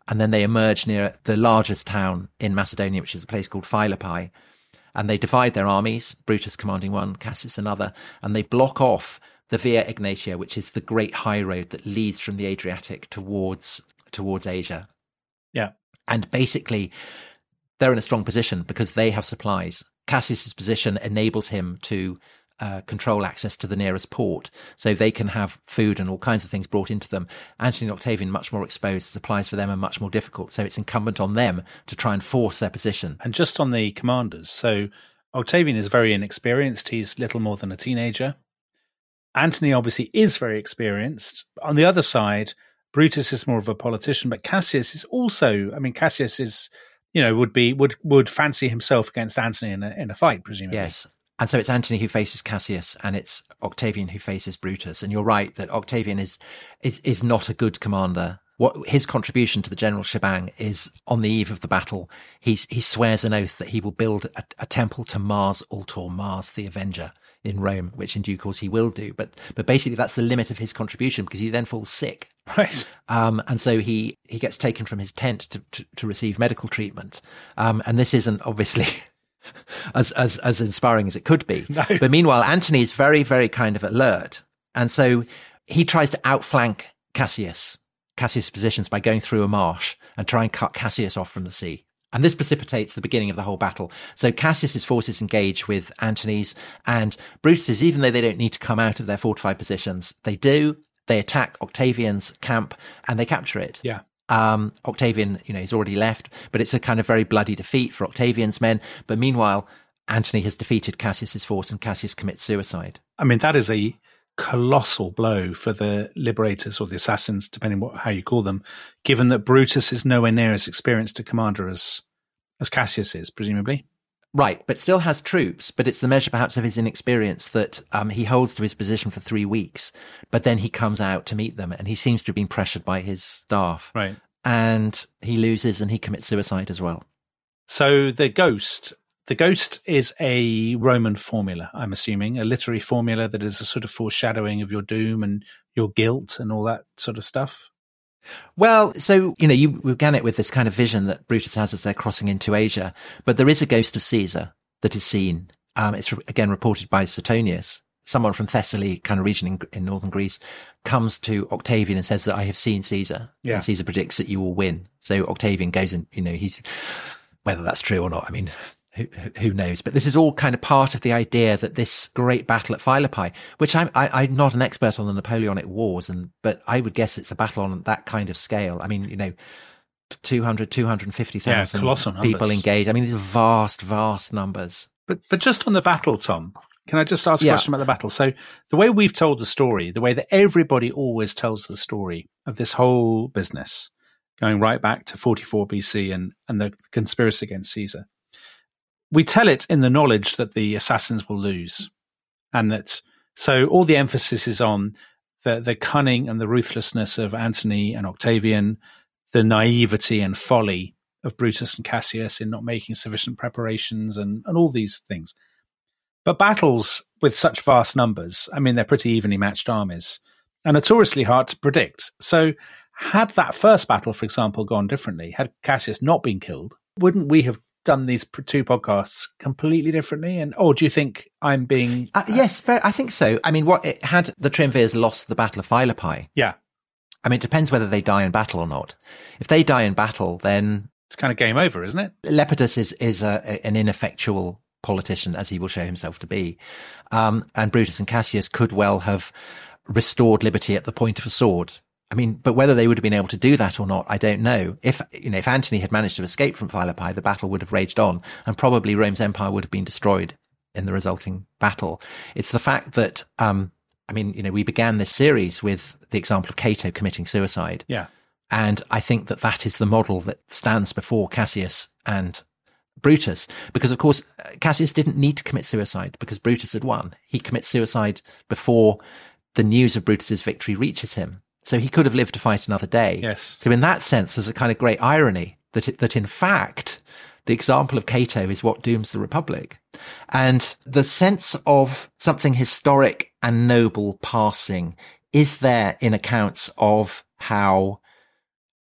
S8: and then they emerge near the largest town in Macedonia, which is a place called Philippi. And they divide their armies, Brutus commanding one, Cassius another, and they block off the Via Egnatia, which is the great high road that leads from the Adriatic towards towards Asia.
S1: Yeah.
S8: And basically, they're in a strong position because they have supplies. Cassius's position enables him to uh, control access to the nearest port, so they can have food and all kinds of things brought into them. Antony and Octavian much more exposed. Supplies for them are much more difficult, so it's incumbent on them to try and force their position.
S1: And just on the commanders, so Octavian is very inexperienced. He's little more than a teenager. Antony obviously is very experienced. On the other side, Brutus is more of a politician, but Cassius is also, I mean, Cassius is, you know, would be, would, would fancy himself against Antony in a, in a fight, presumably.
S8: Yes. And so it's Antony who faces Cassius and it's Octavian who faces Brutus. And you're right that Octavian is, is, is not a good commander. What his contribution to the general shebang is on the eve of the battle, he's, he swears an oath that he will build a, a temple to Mars Ultor, Mars the Avenger, in Rome, which in due course he will do. But, but basically that's the limit of his contribution because he then falls sick.
S1: Right.
S8: Um, and so he, he gets taken from his tent to, to, to receive medical treatment. Um, and this isn't obviously as, as, as inspiring as it could be.
S1: No.
S8: But meanwhile, Antony is very, very kind of alert. And so he tries to outflank Cassius, Cassius' positions by going through a marsh and try and cut Cassius off from the sea. And this precipitates the beginning of the whole battle. So Cassius's forces engage with Antony's, and Brutus's, even though they don't need to come out of their fortified positions, they do. They attack Octavian's camp and they capture it.
S1: Yeah.
S8: Um, Octavian, you know, he's already left, but it's a kind of very bloody defeat for Octavian's men. But meanwhile, Antony has defeated Cassius's force and Cassius commits suicide.
S1: I mean, that is a colossal blow for the liberators or the assassins, depending what how you call them, given that Brutus is nowhere near as experienced a commander as as Cassius is, presumably.
S8: Right, but still has troops, but it's the measure perhaps of his inexperience that um, he holds to his position for three weeks, but then he comes out to meet them and he seems to have been pressured by his staff.
S1: Right.
S8: And he loses and he commits suicide as well.
S1: So the ghost, the ghost is a Roman formula, I'm assuming, a literary formula that is a sort of foreshadowing of your doom and your guilt and all that sort of stuff.
S8: Well, so, you know, you began it with this kind of vision that Brutus has as they're crossing into Asia, but there is a ghost of Caesar that is seen. Um, it's again reported by Suetonius. Someone from Thessaly, kind of region in, in northern Greece, comes to Octavian and says that I have seen Caesar.
S1: Yeah.
S8: And Caesar predicts that you will win. So Octavian goes and, you know, he's, whether that's true or not, I mean, who, who knows? But this is all kind of part of the idea that this great battle at Philippi, which I'm, I, I'm not an expert on the Napoleonic Wars, and but I would guess it's a battle on that kind of scale. I mean, you know, two hundred, two hundred fifty thousand
S1: yeah,
S8: people engaged. I mean, these are vast, vast numbers.
S1: But but just on the battle, Tom, can I just ask a
S8: yeah.
S1: question about the battle? So the way we've told the story, the way that everybody always tells the story of this whole business, going right back to forty-four B C and, and the conspiracy against Caesar, we tell it in the knowledge that the assassins will lose. And that, so all the emphasis is on the, the cunning and the ruthlessness of Antony and Octavian, the naivety and folly of Brutus and Cassius in not making sufficient preparations and, and all these things. But battles with such vast numbers, I mean, they're pretty evenly matched armies and notoriously hard to predict. So had that first battle, for example, gone differently, had Cassius not been killed, wouldn't we have done these two podcasts completely differently? And or do you think I'm being
S8: uh, yes very, I think so. I mean, what it had the triumvirs lost the Battle of Philippi,
S1: yeah
S8: I mean, it depends whether they die in battle or not. If they die in battle, then
S1: it's kind of game over, isn't it?
S8: Lepidus is is a, a, an ineffectual politician, as he will show himself to be, um and Brutus and Cassius could well have restored liberty at the point of a sword. I mean, but whether they would have been able to do that or not, I don't know. If, you know, if Antony had managed to escape from Philippi, the battle would have raged on and probably Rome's empire would have been destroyed in the resulting battle. It's the fact that, um, I mean, you know, we began this series with the example of Cato committing suicide.
S1: Yeah.
S8: And I think that that is the model that stands before Cassius and Brutus, because of course, Cassius didn't need to commit suicide because Brutus had won. He commits suicide before the news of Brutus's victory reaches him. So he could have lived to fight another day.
S1: Yes.
S8: So in that sense, there's a kind of great irony that, it, that in fact, the example of Cato is what dooms the Republic. And the sense of something historic and noble passing is there in accounts of how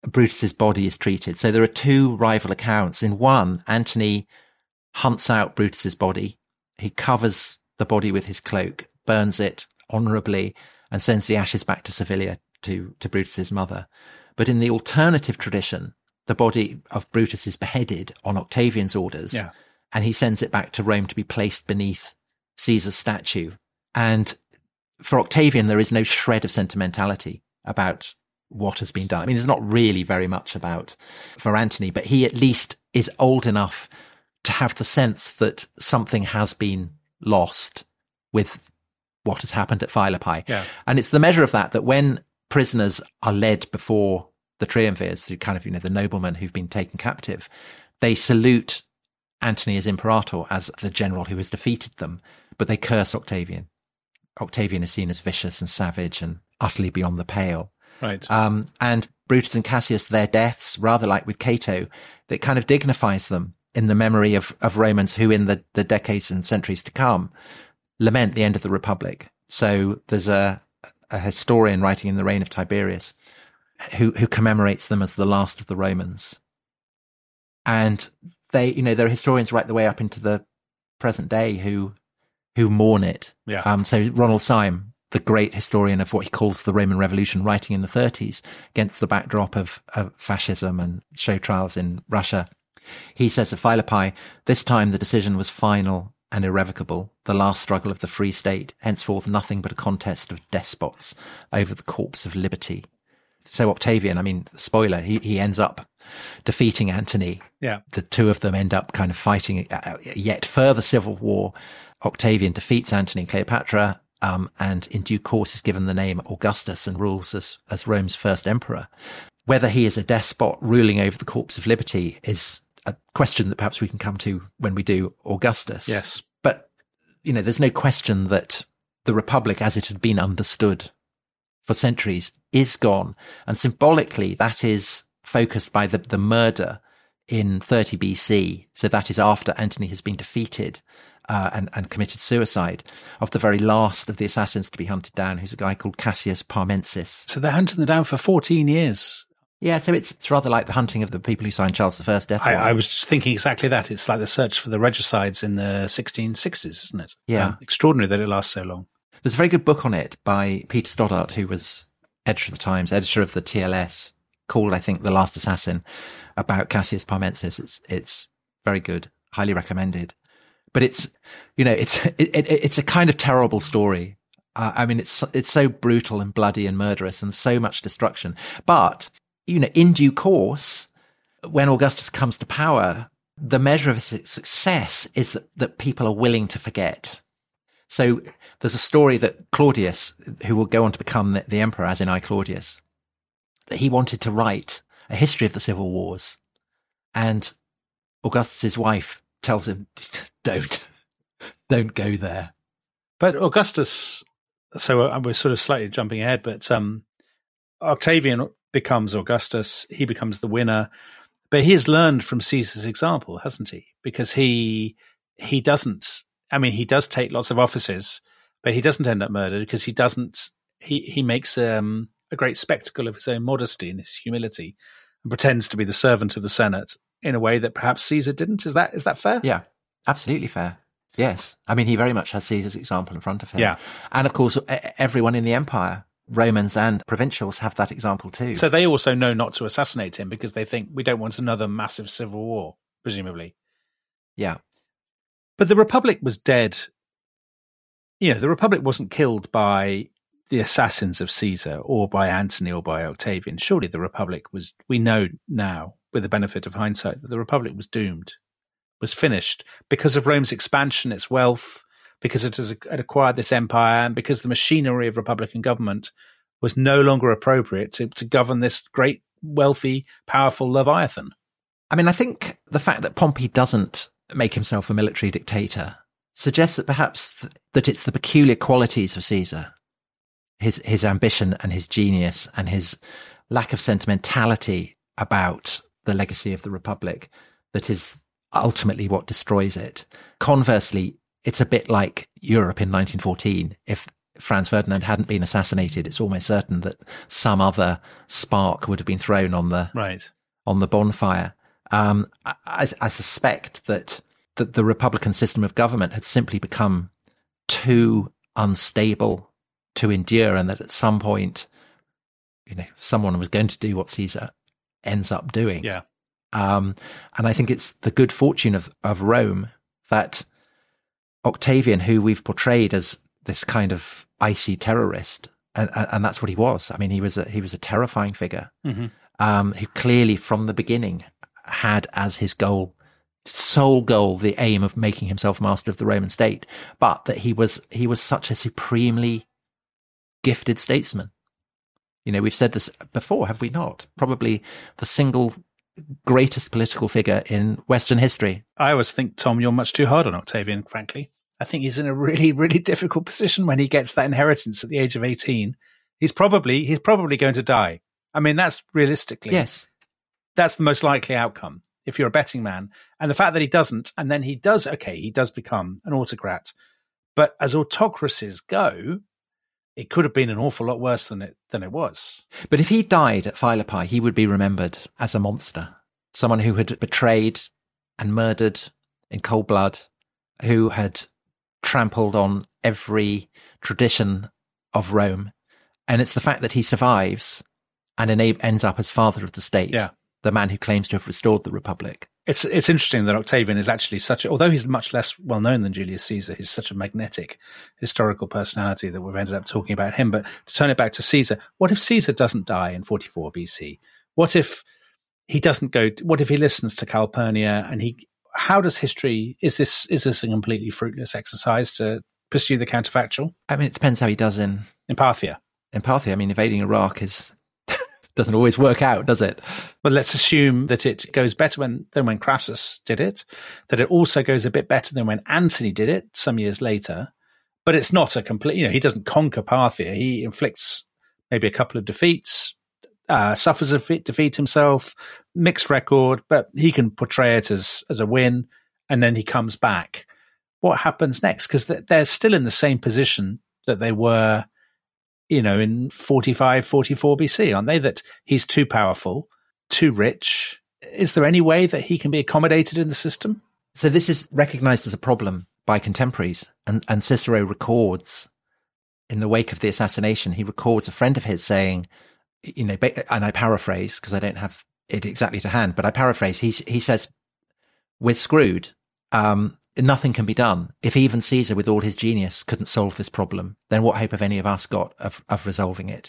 S8: Brutus's body is treated. So there are two rival accounts. In one, Antony hunts out Brutus's body. He covers the body with his cloak, burns it honourably, and sends the ashes back to Servilia to, to Brutus's mother. But in the alternative tradition, the body of Brutus is beheaded on Octavian's orders,
S1: yeah.
S8: and he sends it back to Rome to be placed beneath Caesar's statue. And for Octavian, there is no shred of sentimentality about what has been done. I mean, there's not really very much about for Antony, but he at least is old enough to have the sense that something has been lost with what has happened at Philippi.
S1: Yeah.
S8: And it's the measure of that, that when prisoners are led before the triumvirs, who kind of, you know, the noblemen who've been taken captive, they salute Antony as imperator, as the general who has defeated them, but they curse Octavian. Octavian is seen as vicious and savage and utterly beyond the pale.
S1: Right.
S8: Um, and Brutus and Cassius, their deaths, rather like with Cato, that kind of dignifies them in the memory of, of Romans who in the, the decades and centuries to come lament the end of the Republic. So there's a, a historian writing in the reign of Tiberius who, who commemorates them as the last of the Romans. And they, you know, there are historians right the way up into the present day who, who mourn it.
S1: Yeah.
S8: Um, so Ronald Syme, the great historian of what he calls the Roman Revolution, writing in the thirties against the backdrop of, of fascism and show trials in Russia, he says of Philippi, this time the decision was final and irrevocable, the last struggle of the free state, henceforth nothing but a contest of despots over the corpse of liberty. So Octavian, I mean, spoiler, he, he ends up defeating Antony.
S1: Yeah.
S8: The two of them end up kind of fighting a yet further civil war. Octavian defeats Antony and Cleopatra, um, and in due course is given the name Augustus and rules as, as Rome's first emperor. Whether he is a despot ruling over the corpse of liberty is a question that perhaps we can come to when we do Augustus.
S1: Yes.
S8: But, you know, there's no question that the Republic as it had been understood for centuries is gone. And symbolically, that is focused by the, the murder in thirty B C. So that is after Antony has been defeated uh, and, and committed suicide, of the very last of the assassins to be hunted down, who's a guy called Cassius Parmensis.
S1: So they're hunting them down for fourteen years.
S8: Yeah, so it's, it's rather like the hunting of the people who signed Charles the First death
S1: I,
S8: warrant.
S1: I was just thinking exactly that. It's like the search for the regicides in the sixteen sixties, isn't it?
S8: Yeah.
S1: Um, extraordinary that it lasts so long.
S8: There's a very good book on it by Peter Stoddart, who was editor of the Times, editor of the T L S, called, I think, The Last Assassin, about Cassius Parmensis. It's, it's very good, highly recommended. But it's, you know, it's, it, it, it's a kind of terrible story. Uh, I mean, it's, it's so brutal and bloody and murderous and so much destruction. But, you know, in due course, when Augustus comes to power, the measure of his success is that, that people are willing to forget. So there's a story that Claudius, who will go on to become the, the emperor, as in I Claudius, that he wanted to write a history of the civil wars. And Augustus's wife tells him, don't, don't go there.
S1: But Augustus, so we're sort of slightly jumping ahead, but um, Octavian becomes Augustus. He becomes the winner. But he has learned from Caesar's example, hasn't he? Because he he doesn't, I mean, he does take lots of offices, but he doesn't end up murdered because he doesn't, he, he makes um, a great spectacle of his own modesty and his humility and pretends to be the servant of the Senate in a way that perhaps Caesar didn't. Is that is that fair?
S8: Yeah, absolutely fair. Yes. I mean, he very much has Caesar's example in front of him.
S1: Yeah.
S8: And of course, everyone in the empire, Romans and provincials, have that example too.
S1: So they also know not to assassinate him because they think we don't want another massive civil war, presumably.
S8: Yeah.
S1: But the Republic was dead. You know, the Republic wasn't killed by the assassins of Caesar or by Antony or by Octavian. Surely the Republic was, we know now, with the benefit of hindsight, that the Republic was doomed, was finished because of Rome's expansion, its wealth, because it has had acquired this empire, and because the machinery of Republican government was no longer appropriate to, to govern this great, wealthy, powerful Leviathan.
S8: I mean, I think the fact that Pompey doesn't make himself a military dictator suggests that perhaps th- that it's the peculiar qualities of Caesar, his his ambition and his genius and his lack of sentimentality about the legacy of the Republic that is ultimately what destroys it. Conversely, it's a bit like Europe in nineteen fourteen. If Franz Ferdinand hadn't been assassinated, it's almost certain that some other spark would have been thrown on the
S1: right
S8: on the bonfire. Um, I, I suspect that, that the Republican system of government had simply become too unstable to endure, and that at some point, you know, someone was going to do what Caesar ends up doing.
S1: Yeah.
S8: Um, and I think it's the good fortune of, of Rome that Octavian, who we've portrayed as this kind of icy terrorist, and, and that's what he was. I mean, he was a, he was a terrifying figure,
S1: mm-hmm.
S8: um, who clearly from the beginning had as his goal, sole goal, the aim of making himself master of the Roman state, but that he was, he was such a supremely gifted statesman. You know, we've said this before, have we not? Probably the single greatest political figure in Western history.
S1: I always think, Tom, you're much too hard on Octavian, frankly. I think he's in a really, really difficult position when he gets that inheritance at the age of eighteen. He's probably, he's probably going to die. I mean, that's realistically.
S8: Yes.
S1: That's the most likely outcome if you're a betting man. And the fact that he doesn't, and then he does, okay, he does become an autocrat. But as autocracies go, it could have been an awful lot worse than it than it was.
S8: But if he died at Philippi, he would be remembered as a monster, someone who had betrayed and murdered in cold blood, who had trampled on every tradition of Rome. And it's the fact that he survives and ends up as father of the state,
S1: yeah.
S8: the man who claims to have restored the Republic.
S1: It's it's interesting that Octavian is actually such a, although he's much less well known than Julius Caesar, he's such a magnetic historical personality that we've ended up talking about him. But to turn it back to Caesar, what if Caesar doesn't die in forty-four B C? What if he doesn't go, what if he listens to Calpurnia and he, how does history, is this, is this a completely fruitless exercise to pursue the counterfactual?
S8: I mean, it depends how he does in...
S1: In Parthia.
S8: In Parthia, I mean, invading Iraq is... doesn't always work out, does it?
S1: But let's assume that it goes better when, than when Crassus did it, that it also goes a bit better than when Antony did it some years later. But it's not a complete, you know, he doesn't conquer Parthia. He inflicts maybe a couple of defeats, uh, suffers a defeat himself, mixed record, but he can portray it as, as a win, and then he comes back. What happens next? Because they're still in the same position that they were, you know, in forty-five, forty-four B C, aren't they? That he's too powerful, too rich. Is there any way that he can be accommodated in the system?
S8: So this is recognized as a problem by contemporaries. And, and Cicero records, in the wake of the assassination, he records a friend of his saying, you know, and I paraphrase because I don't have it exactly to hand, but I paraphrase. He, he says, we're screwed. Um, Nothing can be done. If even Caesar, with all his genius, couldn't solve this problem, then what hope have any of us got of, of resolving it?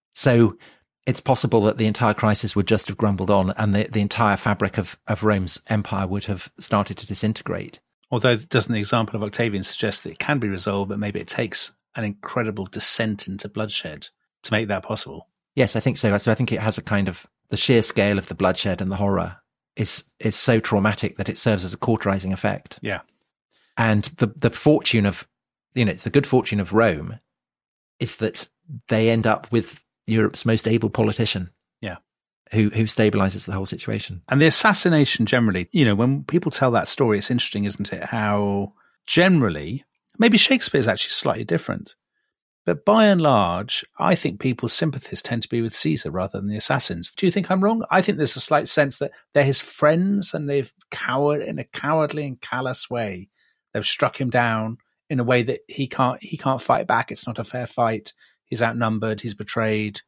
S8: So it's possible that the entire crisis would just have grumbled on and the, the entire fabric of, of Rome's empire would have started to disintegrate.
S1: Although doesn't the example of Octavian suggest that it can be resolved, but maybe it takes an incredible descent into bloodshed to make that possible?
S8: Yes, I think so. So I think it has a kind of, the sheer scale of the bloodshed and the horror is is so traumatic that it serves as a cauterizing effect.
S1: Yeah.
S8: And the the fortune of, you know, it's the good fortune of Rome is that they end up with Europe's most able politician.
S1: Yeah.
S8: Who who stabilizes the whole situation.
S1: And the assassination generally, you know, when people tell that story, it's interesting, isn't it? How generally, maybe Shakespeare is actually slightly different. But by and large, I think people's sympathies tend to be with Caesar rather than the assassins. Do you think I'm wrong? I think there's a slight sense that they're his friends and they've coward in a cowardly and callous way. They've struck him down in a way that he can't he can't fight back. It's not a fair fight. He's outnumbered. He's betrayed.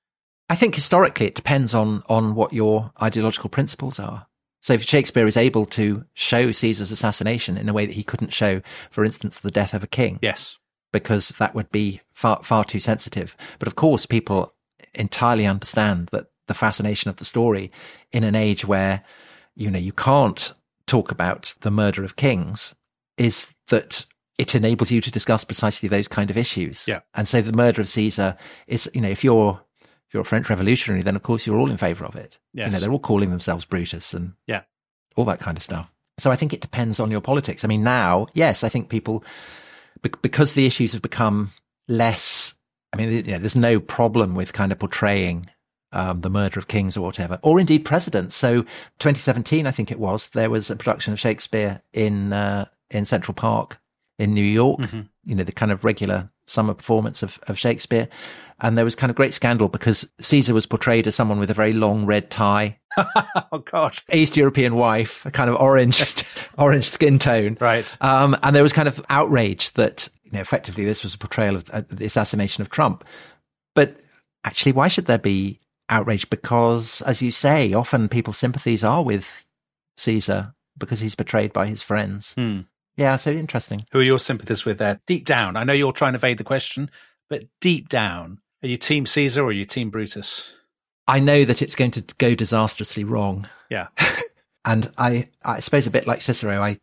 S8: I think historically it depends on on what your ideological principles are. So if Shakespeare is able to show Caesar's assassination in a way that he couldn't show, for instance, the death of a king.
S1: Yes.
S8: Because that would be far, far too sensitive. But of course, people entirely understand that the fascination of the story in an age where, you know, you can't talk about the murder of kings is that it enables you to discuss precisely those kind of issues.
S1: Yeah.
S8: And so the murder of Caesar is, you know, if you're, if you're a French revolutionary, then of course you're all in favor of it.
S1: Yes.
S8: You know, they're all calling themselves Brutus and
S1: yeah,
S8: all that kind of stuff. So I think it depends on your politics. I mean, now, yes, I think people, because the issues have become less, I mean, you know, there's no problem with kind of portraying um, the murder of kings or whatever, or indeed presidents. So twenty seventeen, I think it was, there was a production of Shakespeare in uh, in Central Park in New York,
S1: mm-hmm.
S8: you know, the kind of regular summer performance of, of Shakespeare. And there was kind of great scandal because Caesar was portrayed as someone with a very long red tie.
S1: Oh, God.
S8: East European wife, a kind of orange, orange skin tone.
S1: Right.
S8: Um, and there was kind of outrage that, you know, effectively this was a portrayal of uh, the assassination of Trump. But actually, why should there be outrage? Because, as you say, often people's sympathies are with Caesar because he's betrayed by his friends.
S1: Hmm.
S8: Yeah, so interesting.
S1: Who are your sympathies with there? Deep down, I know you're trying to evade the question, but deep down, are you Team Caesar or are you Team Brutus?
S8: I know that it's going to go disastrously wrong.
S1: Yeah.
S8: And I, I suppose a bit like Cicero, I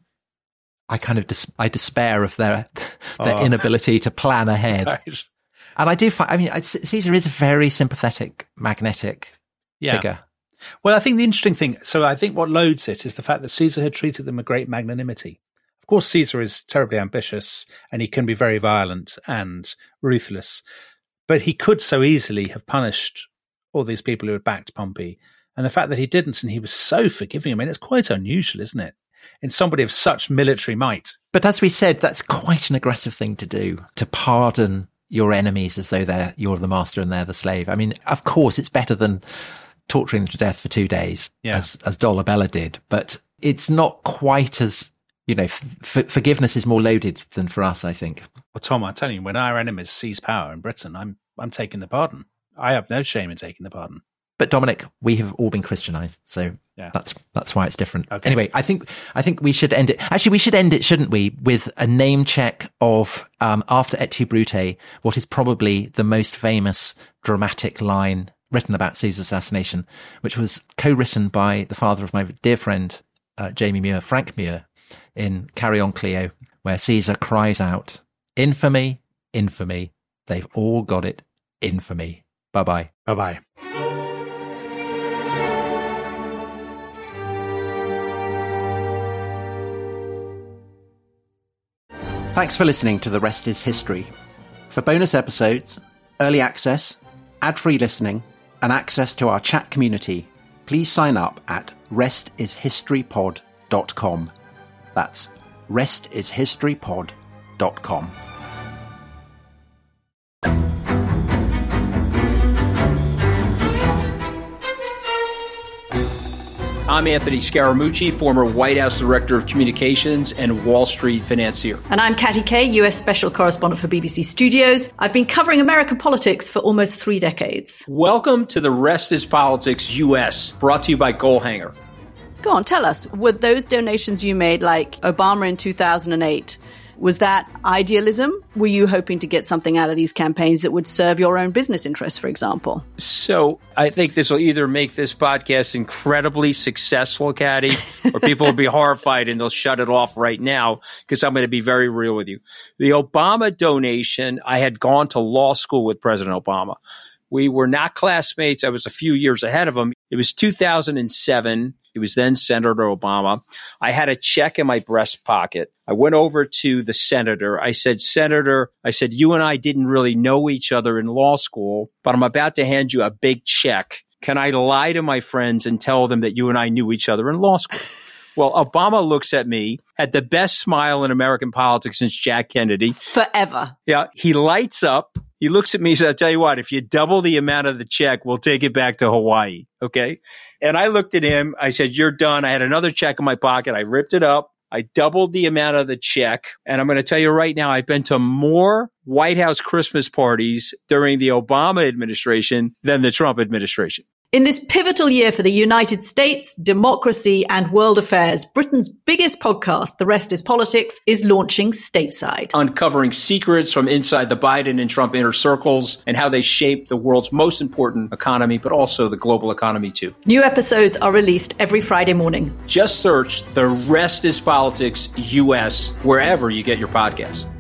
S8: I kind of dis- I despair of their their
S1: Oh.
S8: inability to plan ahead.
S1: Right.
S8: And I do find, I mean, I- Caesar is a very sympathetic, magnetic
S1: Yeah.
S8: figure.
S1: Well, I think the interesting thing, so I think what loads it is the fact that Caesar had treated them with great magnanimity. Of course, Caesar is terribly ambitious and he can be very violent and ruthless, but he could so easily have punished all these people who had backed Pompey. And the fact that he didn't and he was so forgiving, I mean, it's quite unusual, isn't it? In somebody of such military might.
S8: But as we said, that's quite an aggressive thing to do, to pardon your enemies as though they're you're the master and they're the slave. I mean, of course, it's better than torturing them to death for two days,
S1: Yeah.
S8: as, as Dolabella did. But it's not quite as, you know, f- f- forgiveness is more loaded than for us, I think.
S1: Well, Tom, I'm telling you, when our enemies seize power in Britain, I'm I'm taking the pardon. I have no shame in taking the pardon.
S8: But Dominic, we have all been Christianized, so
S1: Yeah.
S8: that's that's why it's different.
S1: Okay.
S8: Anyway, I think I think we should end it. Actually, we should end it, shouldn't we, with a name check of um, after Et tu, Brute, what is probably the most famous dramatic line written about Caesar's assassination, which was co-written by the father of my dear friend uh, Jamie Muir, Frank Muir, in Carry On Cleo, where Caesar cries out, "Infamy, infamy! They've all got it, infamy." Bye bye.
S1: Bye bye.
S3: Thanks for listening to The Rest is History. For bonus episodes, early access, ad-free listening, and access to our chat community, please sign up at rest is history pod dot com. That's rest is history pod dot com.
S13: I'm Anthony Scaramucci, former White House Director of Communications and Wall Street financier.
S14: And I'm Katty Kay, U S Special Correspondent for B B C Studios. I've been covering American politics for almost three decades.
S13: Welcome to The Rest is Politics U S, brought to you by Goalhanger.
S14: Go on, tell us, were those donations you made, like Obama in two thousand eight, was that idealism? Were you hoping to get something out of these campaigns that would serve your own business interests, for example?
S13: So I think this will either make this podcast incredibly successful, Katty, or people will be horrified and they'll shut it off right now because I'm going to be very real with you. The Obama donation, I had gone to law school with President Obama. We were not classmates. I was a few years ahead of him. It was two thousand seven. He was then Senator Obama. I had a check in my breast pocket. I went over to the senator. I said, Senator, I said, you and I didn't really know each other in law school, but I'm about to hand you a big check. Can I lie to my friends and tell them that you and I knew each other in law school? Well, Obama looks at me, had the best smile in American politics since Jack Kennedy.
S14: Forever.
S13: Yeah. He lights up. He looks at me and says, I'll tell you what, if you double the amount of the check, we'll take it back to Hawaii. Okay. And I looked at him. I said, you're done. I had another check in my pocket. I ripped it up. I doubled the amount of the check. And I'm going to tell you right now, I've been to more White House Christmas parties during the Obama administration than the Trump administration.
S14: In this pivotal year for the United States, democracy, and world affairs, Britain's biggest podcast, The Rest is Politics, is launching stateside.
S13: Uncovering secrets from inside the Biden and Trump inner circles and how they shape the world's most important economy, but also the global economy too.
S14: New episodes are released every Friday morning.
S13: Just search The Rest is Politics U S wherever you get your podcasts.